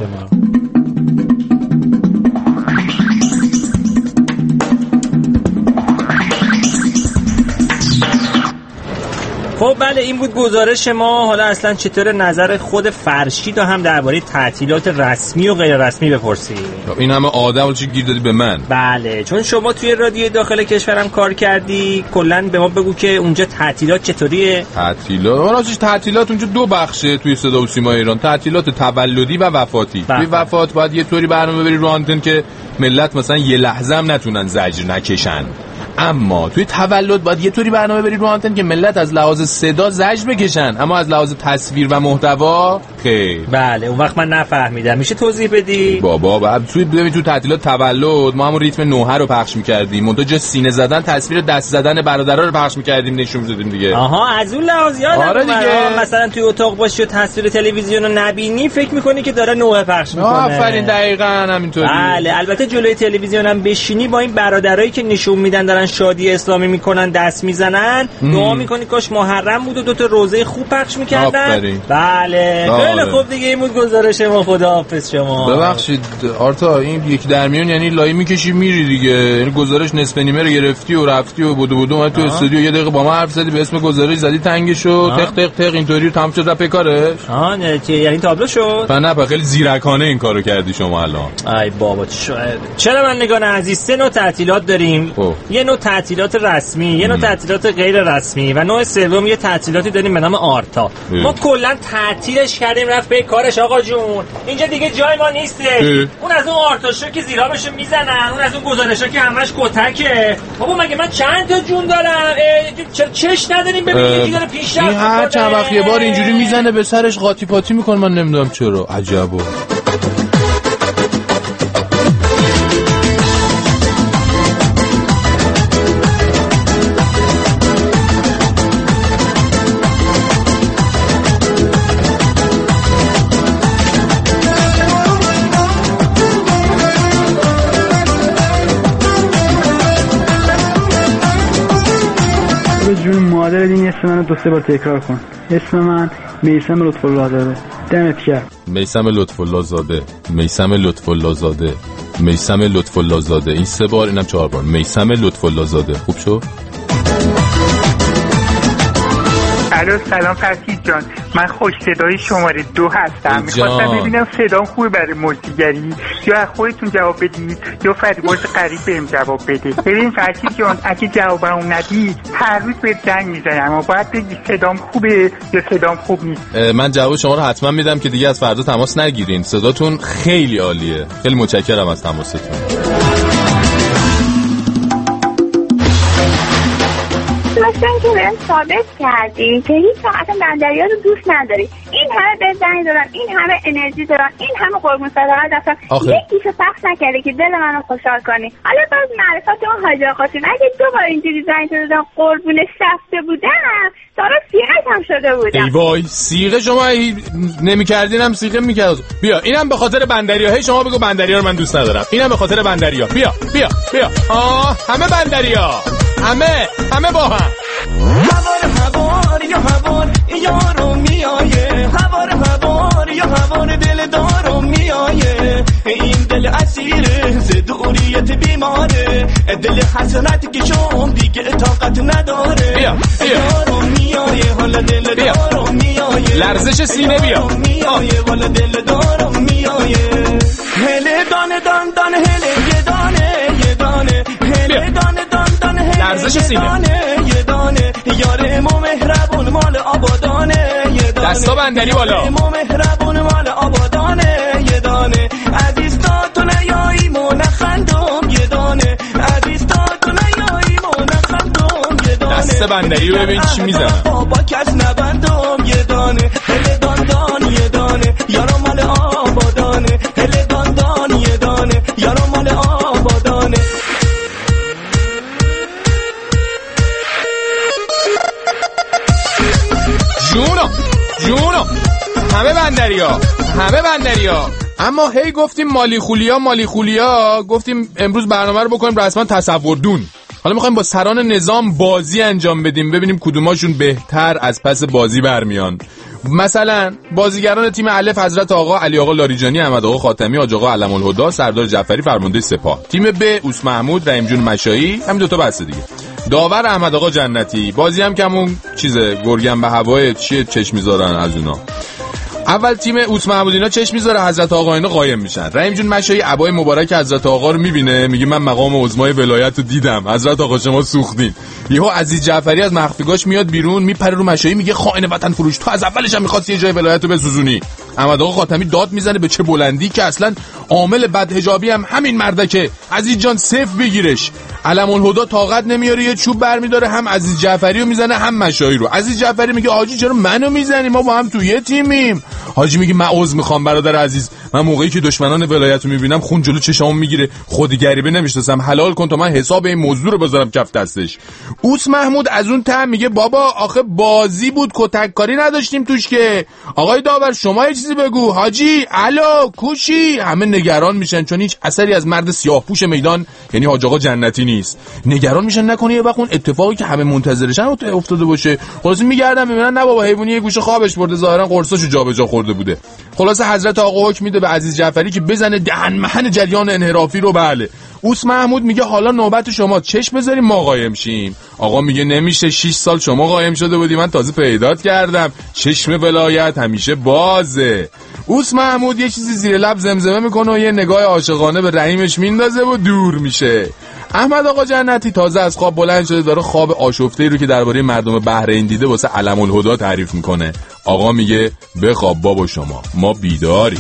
S18: خب بله این بود گزارش ما. حالا اصلا چطور نظر خود فرشید و هم درباره تعطیلات رسمی و غیر رسمی بپرسید؟
S3: این همه آدم چی گیر دادی به من؟
S18: بله چون شما توی رادیو داخل کشورم کار کردی، کلا به ما بگو که اونجا تعطیلات چطوریه؟
S3: تعطیلات اونجا 2 بخشه توی صدا و سیما ایران. تعطیلات تولدی و وفاتی. توی وفات باید یه طوری برنامه بری رو آنتن که ملت مثلا یه لحظه هم نتونن زجر نکشن. اما توی تولد باید یه طوری برنامه بری رو آنتن که ملت از لحاظ صدا زجر بکشن، اما از لحاظ تصویر و محتوا خیر.
S18: بله اون وقت من نفهمیدم، میشه توضیح بدی؟
S3: بابا بعد تو تعطیلات تولد ما همون ریتم نوحه رو پخش می‌کردیم، منتها جا سینه زدن تصویر دست زدن برادرها رو پخش می‌کردیم، نشون می‌دادیم دیگه.
S18: آها از اون لحاظ یادم اومد. مثلا توی اتاق باشی و تصویر تلویزیون رو نبینی فکر می‌کنی که داره نوحه پخش می‌کنه.
S3: آفرین دقیقاً همینطوری.
S18: بله البته جلوی تلویزیون هم بشینی با این برادرایی که نشون میدن دارن شادی اسلامی میکنن دست میزنن، دعا میکنی کاش محرم بود و 2 تا روزه خوب پخش میکردن. بله خیلی خوب دیگه این بود گزارش ما. خداحافظ شما.
S3: ببخشید آرتا این یک درمیون یعنی لای میکشی میری دیگه، یعنی گزارش نصف نیمه رو گرفتی و رفتی و بودو اومد تو استودیو یه دقیقه با ما حرف زدی به اسم گزارش زدی تنگشو تق اینطوری تمام شد رفت کارش.
S18: نه چه یعنی تابلو شد؟
S3: نه خیلی زیرکانه این کارو کردی شما الان.
S18: ای بابا چرا من نگاه عزیز 3 نوع تعطیلات داریم. یه نوع تعطیلات رسمی، یه نوع تعطیلات غیر رسمی و نوع سوم یه تعطیلاتی داریم به نام آرتا. ما کلا تعطیلش کردیم رفت به کارش. آقا جون اینجا دیگه جای ما نیسته. اون از اون آرتاشو که زیرابشو میزنن، اون از اون گزارشا که همش کتکه. بابا مگه من چند تا جون دارم؟ چش نداریم ببینید یکی داره پیشرفت میکنه.
S3: هر چند وقت یه بار اینجوری میزنه به سرش قاطی پاتی میکنه، من نمیدونم چرا. عجبه.
S19: جون مادر این اسم منو 2-3 بار تکرار کن. اسم من میثم لطف‌الله زاده. دمت گرم.
S3: میثم لطف‌الله زاده، میثم لطف‌الله زاده، میثم لطف‌الله زاده. این 3 بار، اینم 4 بار. میثم لطف‌الله زاده. خوب شد؟
S20: الو سلام فرشید جان، من خوش صدای شماره 2 هستم. میخواستم ببینم صدام خوبه برای موجیگری، یا از خودتون جواب بدید یا فریبرز قریب بهم جواب بده. ببین فرشید جان اگه جوابمو ندی هر روز بهت زنگ میزنم و باید بگی صدام خوبه یا صدام خوب نیست.
S3: من جواب شما رو حتما میدم که دیگه از فردا تماس نگیرین. صداتون خیلی عالیه. خیلی متشکرم از تماستون.
S15: مثلا که بهم ثابت کردی که هیچ وقت بندریا رو دوست نداری. این همه به زنگ دارم، این همه انرژی دارم، این همه قربون صدقه دستم، یک گیشه پخش نکردی که دل منو خوشحال کنی. حالا باز معرفت اون حاج آقا قاسم اگه 2 بار اینجوری زنگ دادم قربونش رفته بودم دارا سیغه هم شده بودم.
S3: ای وای سیغه شما نمی‌کردین هم سیغه می‌کرد. بیا اینم به خاطر بندریا. هی شما بگو بندریا رو من دوست ندارم. اینم به خاطر بندریا. بیا بیا بیا. همه بندریا. همه با هم.
S4: هوار یا هوار یارو میایه، هوار یا هوار دل دارو میایه. این دل اسیره ز دوریت بیماره، دل حسنتی که شوم دیگه طاقت نداره.
S3: بیا
S4: یارو میایه حالا دل دارو میایه،
S3: لرزش سینه بیا
S4: میایه حالا دل دارو میایه. هله دانه دان دان هله یه دانه هله دانه دان دان هله
S3: لرزش سینه
S4: یه دانه یار مو مهربون مال آبادانه یه دانه
S3: دستا بندری بالا
S4: مو مهربون مال آبادانه یه دانه عزیز تا تو نیایی مو نخندم یه دانه عزیز تا تو نیایی مو نخندم یه دانه
S3: دست بندری رو ببین چی میزنم
S4: با کس نبندم یه دانه هله دان دان یه دانه یارو مال آبادانه هله دان دان یه دانه یارو مال آبادانه.
S3: جونو همه بندریا. اما هی گفتیم مالی خولیا گفتیم امروز برنامه رو بکنیم رسما تصوردون. حالا میخوایم با سران نظام بازی انجام بدیم ببینیم کدوماشون بهتر از پس بازی برمیان. مثلا بازیگران تیم الف حضرت آقا علی آقا لاریجانی، احمد آقا خاتمی، حاج آقا علم الهدی، سردار جعفری فرمانده سپاه. تیم ب اوس محمود، رحیم جون مشایی، همین 2 تا بسته دیگه. داور احمد آقا جنتی. بازی هم که همون چیزه گرگم به هوای چیه چشم میذارن از اونا. اول تیم اوس محمود اینا چشم میذاره حضرت آقا اینا قایم میشن. رحیم جون مشایی عبای مبارک حضرت آقا رو میبینه میگه من مقام عظمای ولایت رو دیدم، حضرت آقا شما سوختین. یهو عزیز جعفری از مخفیگاش میاد بیرون میپره رو مشایی میگه خائن وطن فروش، تو از اولش هم می‌خواستی یه جای ولایت رو بسوزونی. احمد آقا خاتمی داد میزنه به چه بلندی که اصلا عامل بدحجابی هم همین مردکه. عزیز جان صفر بگیرش. علم الهدی طاقت نمیاره یه چوب برمیداره هم عزیز جعفری رو میزنه هم مشایی رو. عزیز جعفری میگه حاجی چرا منو میزنی، ما با هم تو یه تیمیم. حاجی میگه من عذر میخوام برادر عزیز، من موقعی که دشمنان ولایت رو میبینم خون جلو چشامو میگیره، خودی غریبه نمیشناسم، حلال کن تا من حساب این موضوع رو بذارم کف دستش. اوس محمود از اون ته میگه بابا آخه بازی بود کتک کاری نداشتیم توش که. آقای داور شما یه چیزی بگو. حاجی الو کوشی. همه نگران میشن چون هیچ اثری از مرد سیاه‌پوش میدان یعنی حاج آقا جنتی نیست. نگران میشن نکنه یه وقت اون اتفاقی که همه منتظرشن افتاده باشه. خلاص میگردن میبینن نه بابا حیوانی یه گوشه خوابش برده، ظاهرا قرصاشو جابجا خورده بوده. خلاص حضرت آقا حکم میده به عزیز جعفری که بزنه دهن مهن جریان انحرافی رو. بله اوس محمود میگه حالا نوبت شما، چشم بذاریم ما قایم شیم. آقا میگه نمیشه، 6 سال شما قایم شده بودی من تازه پیدات کردم، چشم ولایت همیشه بازه. اوس محمود یه چیزی زیر لب زمزمه میکنه و یه نگاه عاشقانه به رحیمش میندازه و دور میشه. احمد آقا جنتی تازه از خواب بلند شده، داره خواب آشفته‌ای رو که درباره مردم بحرین دیده واسه علم الهدی تعریف میکنه. آقا میگه بخواب بابا شما، ما بیداری.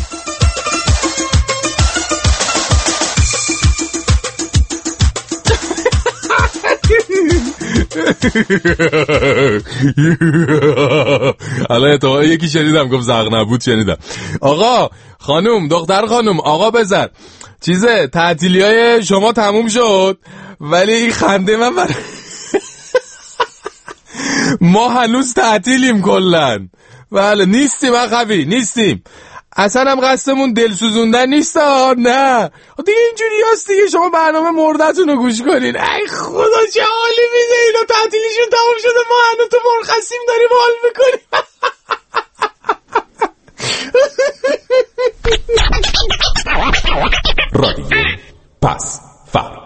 S3: حالا یکی شنیدم گفت زغ نبود، شنیدم. آقا خانوم، دختر خانوم، آقا بزر، چیزه تعطیلیای شما تموم شد ولی این خنده من ما هنوز تعطیلیم کلن. بله نیستیم اخوی، نیستیم اصلا، هم قصدمون دل سوزوندن نیست. نه دیگه اینجوری هست دیگه، شما برنامه مردتون رو گوش کنین. ای خدا چه حالی میده، اینا تعطیلیشون تموم شده، ما هنوز تو مرخصیم داریم حال میکنیم.
S2: رادیو پس فردا.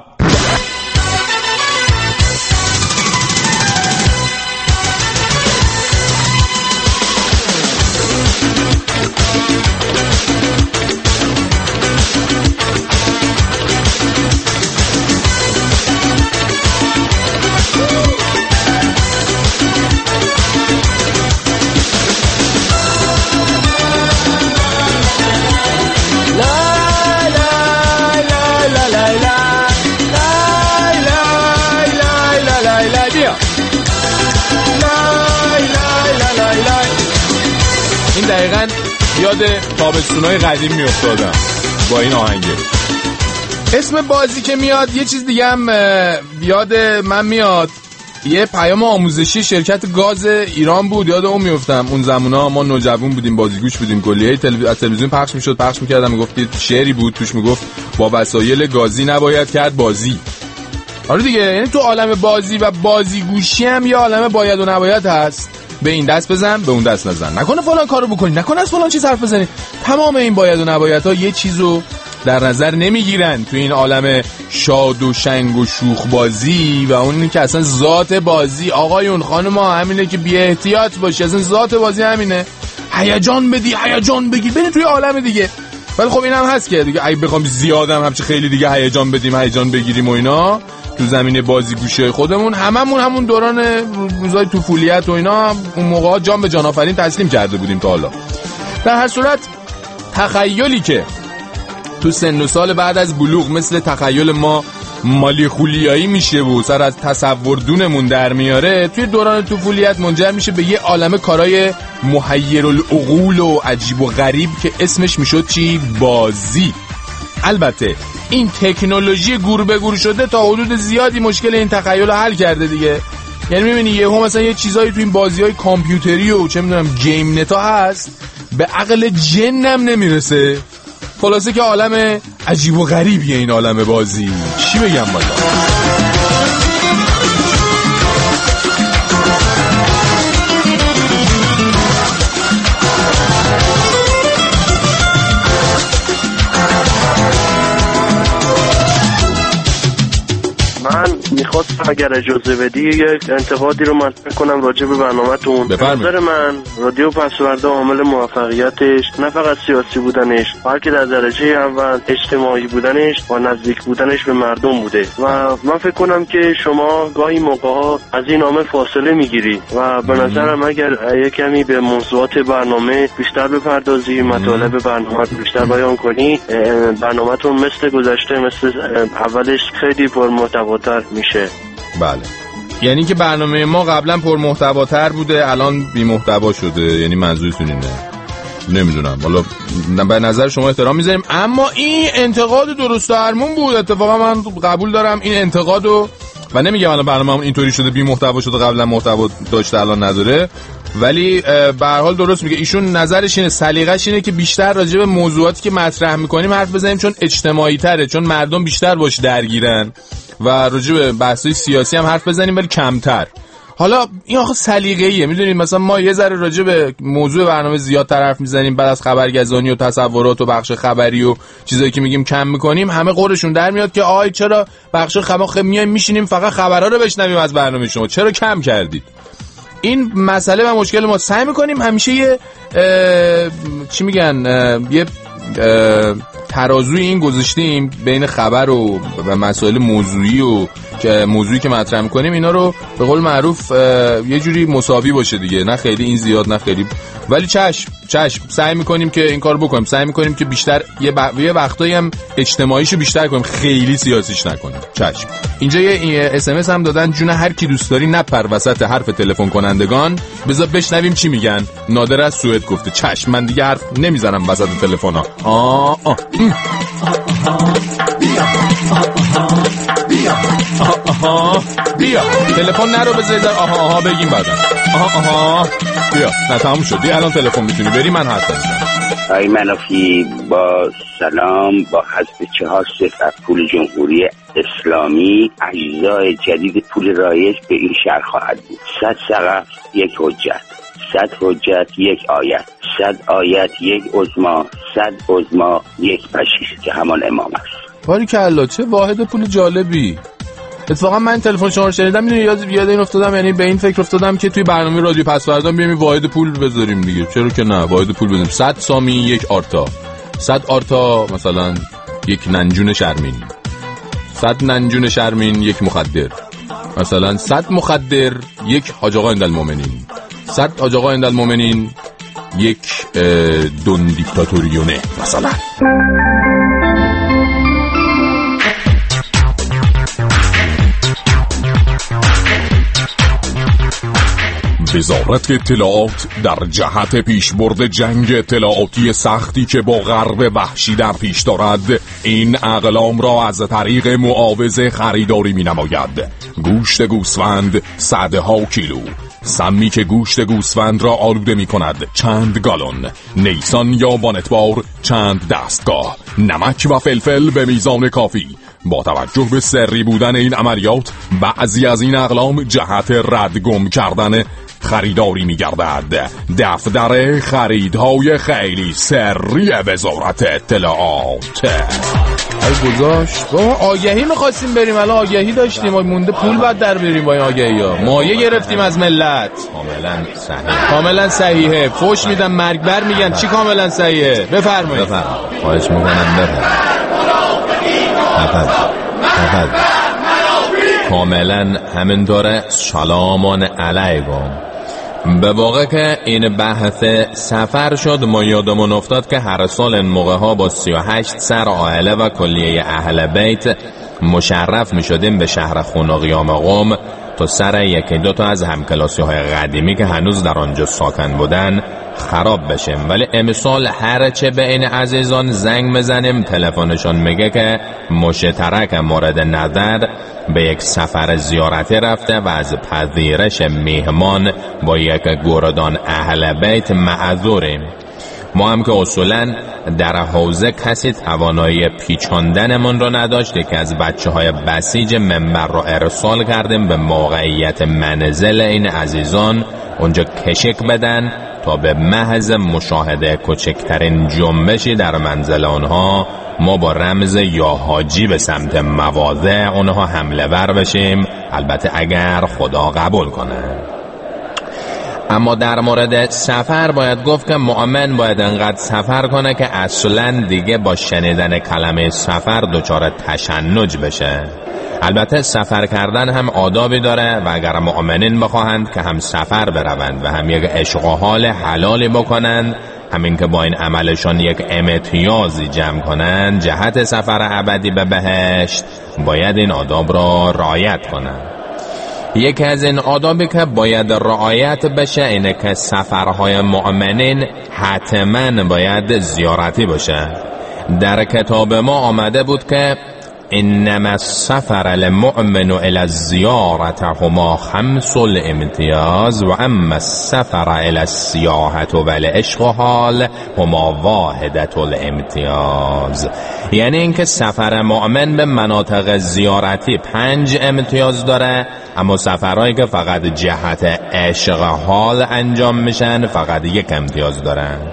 S3: این دقیقاً یاد تابستونای قدیم میافتادم با این آهنگه. اسم بازی که میاد یه چیز دیگه هم یاد من میاد، یه پیام آموزشی شرکت گاز ایران بود، یاد اون میافتم. اون زمونا ما نوجوان بودیم، بازیگوش بودیم، کلیه تلویزیون پخش میشد، پخش میکردم، میگفتید شعری بود توش میگفت با وسایل گازی نباید کرد بازی. آره دیگه، یعنی تو عالم بازی و بازیگوشی هم یه عالم باید و نباید هست. به این دست بزن، به اون دست نزن، نکنه فلان کارو بکنی، نکنه از فلان چیز حرف بزنی. تمام این باید و نبایدها یه چیزو در نظر نمیگیرن تو این عالم شاد و شنگ و شوخ بازی، و اون که اصلا ذات بازی آقایون خانم‌ها همینه که بی احتیاط باشی، اصلا ذات بازی همینه، هیجان بدی، هیجان بگیر، بریم توی عالم دیگه. ولی خب اینم هست که دیگه اگه بخوام زیادم همچه خیلی دیگه هیجان بدیم، هیجان بگیریم و اینا تو زمینه بازیگوشی خودمون، همون دوران روزای طفولیت و اینا، اون موقعا جان به جان آفرین تسلیم کرده بودیم تا حالا. در هر صورت تخیلی که تو سن و سال بعد از بلوغ مثل تخیل ما مالی خولیایی میشه و سر از تصور دونمون در میاره، توی دوران طفولیت منجر میشه به یه عالمه کارای محیرالعقول و عجیب و غریب که اسمش میشد چی؟ بازی. البته این تکنولوژی گور به گور شده تا حدود زیادی مشکل این تخیل رو حل کرده دیگه. یعنی میبینی یهو مثلا یه چیزایی تو این بازی‌های کامپیوتری و چه میدونم گیم نتا هست به عقل جنم نمیرسه. خلاصه که عالم عجیب و غریبیه این عالم بازی. چی بگم والا؟
S8: میخواست اگر اجازه بدی یک انتقادی رو مطرح کنم راجع به برنامه‌تون. به نظر من رادیو پسوردا عامل موفقیتش نه فقط سیاسی بودنش، بلکه در درجه اول اجتماعی بودنش و نزدیک بودنش به مردم بوده و من فکر کنم که شما گاهی موقع‌ها از این عامل فاصله میگیری و به نظرم اگر یک کمی به موضوعات برنامه بیشتر بپردازی، مطالب برنامه بیشتر بیان کنی، برنامه‌تون مثل گذشته مثل اولش خیلی پرمحتواتر میشه.
S3: بله، یعنی که برنامه ما قبلا پرمحتواتر بوده الان بی محتوا شده، یعنی منظورتون اینه؟ نمیدونم، حالا به نظر شما احترام میذاریم، اما این انتقاد درست و درمون بود. اتفاقا من قبول دارم این انتقادو و نمیگم الان برنامه‌مون اینطوری شده بی محتوا شده، قبلا محتوا داشته الان نداره، ولی به هر حال درست میگه. ایشون نظرش اینه، سلیقه‌ش اینه که بیشتر راجع به موضوعاتی که مطرح می‌کنیم حرف بزنیم چون اجتماعی تره، چون مردم بیشتر باش درگیرن، و راجع به بحث‌های سیاسی هم حرف بزنیم ولی کمتر. حالا این آخه سلیقه‌ایه، میدونید مثلا ما یه ذره راجع به موضوع برنامه زیادتر حرف میزنیم، بعد از خبرگزانی و تصورات و بخش خبری و چیزایی که میگیم کم میکنیم، همه قورشون در میاد که آی چرا بخش خبر میایم میشینیم فقط خبرها رو بشنویم از برنامه شما، چرا کم کردید؟ این مسئله و مشکل ما. سعی میکنیم همیشه یه چی میگن یه ترازوی این گذاشتیم بین خبر و مسائل موضوعی که مطرح میکنیم، اینا رو به قول معروف یه جوری مساوی باشه دیگه، نه خیلی این زیاد نه خیلی، ولی چشم سعی میکنیم که این کار بکنیم، سعی میکنیم که بیشتر یه وقتایی هم اجتماعیشو بیشتر کنیم، خیلی سیاسیش نکنیم. چشم. اینجا یه SMS هم دادن، جون هر کی دوست داری نپر وسط حرف تلفن کنندگان، بذار بشنویم چی میگن. نادر از سوئد گفته چشم، من دیگه حرف نمیزنم وسط تلفن‌ها. بیا تلفن نرو بذار آها بگیم بعدا. بیا نه تموم شد، بیا الان تلفن میتونی بری، من حرف میزنم.
S21: آقای منافی با سلام، با حذف 4-0 از پول جمهوری اسلامی اجزای جدید پول رایج به این شهر خواهد بود. 100 سقف 1 حجت، 100 حجت 1 آیت، 100 آیت 1 عظما، 100 عظما 1 پشیش که همان امام است.
S3: باریکالله، چه واحد پول جالبی. اتفاقا من تلفن شما رو شنیدم، یاد این افتادم، یعنی به این فکر افتادم که توی برنامه رادیو پس‌فردا بیایم واحد پول بذاریم دیگه، چرا که نه، واحد پول بذاریم. 100 سامی 1 آرتا، 100 آرتا مثلا 1 ننجون شرمین، 100 ننجون شرمین 1 مخدر، مثلا 100 مخدر 1 حاج آقا اندالمومنین، 100 حاج آقا اندالمومنین 1 دون دیکتاتوریونه مثلا.
S2: وزارت اطلاعات در جهت پیشبرد جنگ اطلاعاتی سختی که با غرب وحشی در پیش دارد، این اقلام را از طریق معاوضه خریداری می نماید. گوشت گوسفند صدها کیلو، سمی که گوشت گوسفند را آلوده می کند چند گالون، نیسان یا وانتبار چند دستگاه، نمک و فلفل به میزان کافی. با توجه به سری بودن این عملیات، بعضی از این اقلام جهت ردگم کردن خریداری می‌گردد. دفتر خریدهای خیلی سری وزارت اطلاعات.
S3: ای گذاشت بابا، آگهی می‌خواستیم بریم، الان آگهی داشتیم، مونده پول بعد در بریم با این آگهی‌ها. مایه گرفتیم از ملت. کاملا صحیحه. فوش میدن، مرگ بر میگن. چی کاملا صحیحه؟ بفرمایید.
S22: خواهش می‌کنم بفرمایید. کاملا همینطوره. سلامان علیکم. به واقع که این بحث سفر شد، ما یادمون افتاد که هر سال این موقع ها با 38 سر عائله و کلیه اهل بیت مشرف می شدیم به شهر خون قیام قم تا سر یکی دو تا از همکلاسی های قدیمی که هنوز در آنجا ساکن بودن خراب بشیم. ولی امسال هر چه به این عزیزان زنگ بزنیم تلفنشون میگه که مشترک مورد نظر به یک سفر زیارتی رفته و از پذیرش میهمان با یک گردان اهل بیت معذوریم. ما هم که اصولا در حوزه کسی توانایی پیچاندنمون رو نداشته که از بچه‌های بسیج منبر رو ارسال کردیم به موقعیت منزل این عزیزان اونجا کشک بدن تا به محض مشاهده کوچکترین جنبشی در منزل آنها ما با رمز یا حاجی به سمت مواضع اونها حمله ور بشیم، البته اگر خدا قبول کنه. اما در مورد سفر باید گفت که مؤمن باید انقدر سفر کنه که اصلا دیگه با شنیدن کلمه سفر دچار تشنج بشه. البته سفر کردن هم آدابی داره و اگر مؤمنین بخواهند که هم سفر بروند و هم یک عشق و حال حلالی بکنند، همین که با این عملشون یک امتیازی جمع کنند جهت سفر ابدی به بهشت، باید این آداب را رعایت کنند. یکی از این آدابی که باید رعایت بشه اینه که سفرهای مؤمنین حتما باید زیارتی باشه. در کتاب ما آمده بود که انما السفر المؤمن الى الزیارت هما 5 الامتیاز و اما السفر الى السیاحت و العشق حال هما 1 الامتیاز. یعنی اینکه سفر مؤمن به مناطق زیارتی 5 امتیاز داره، اما سفرهایی که فقط جهت عشق حال انجام میشن فقط 1 امتیاز دارن.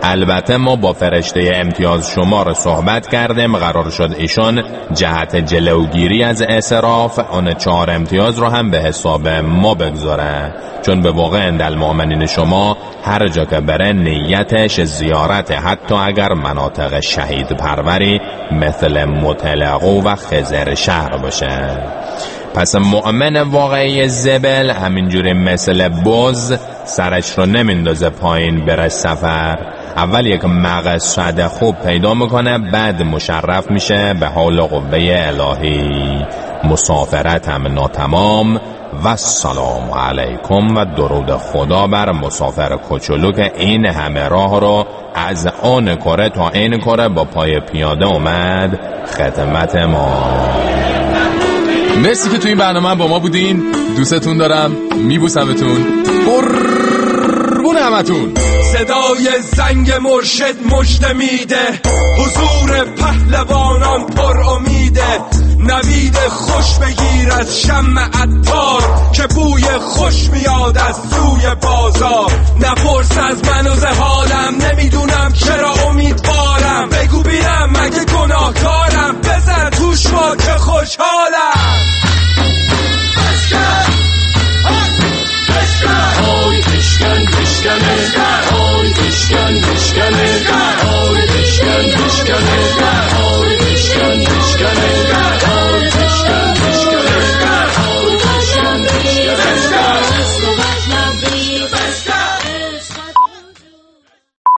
S22: البته ما با فرشته امتیاز شمار صحبت کردیم، قرار شد ایشون جهت جلوگیری از اسراف اون 4 امتیاز رو هم به حساب ما بگذاره، چون به واقع اندالمؤمنین شما هر جا که بره نیتش زیارت، حتی اگر مناطق شهید پروری مثل مطلقو و خزر شهر باشه. پس مؤمن واقعی زبل همینجوری مثل بز سرش رو نمیندازه پایین بره سفر، اول یک مقصد خوب پیدا میکنه، بعد مشرف میشه به حال قوه الهی. مسافرت هم ناتمام و السلام علیکم و درود خدا بر مسافر کوچولو که این همه راه رو از آن کره تا این کره با پای پیاده اومد خدمت ما.
S3: مرسی که تو این برنامه با ما بودین، دوستتون دارم، میبوسمتون، قربون همتون.
S4: صدای زنگ مرشد مژده میده، حضور پهلوانان پر امیده، نوید خوش بگیر از شمع عطار که بوی خوش میاد از سوی بازار. نپرس از من و حالم، نمیدونم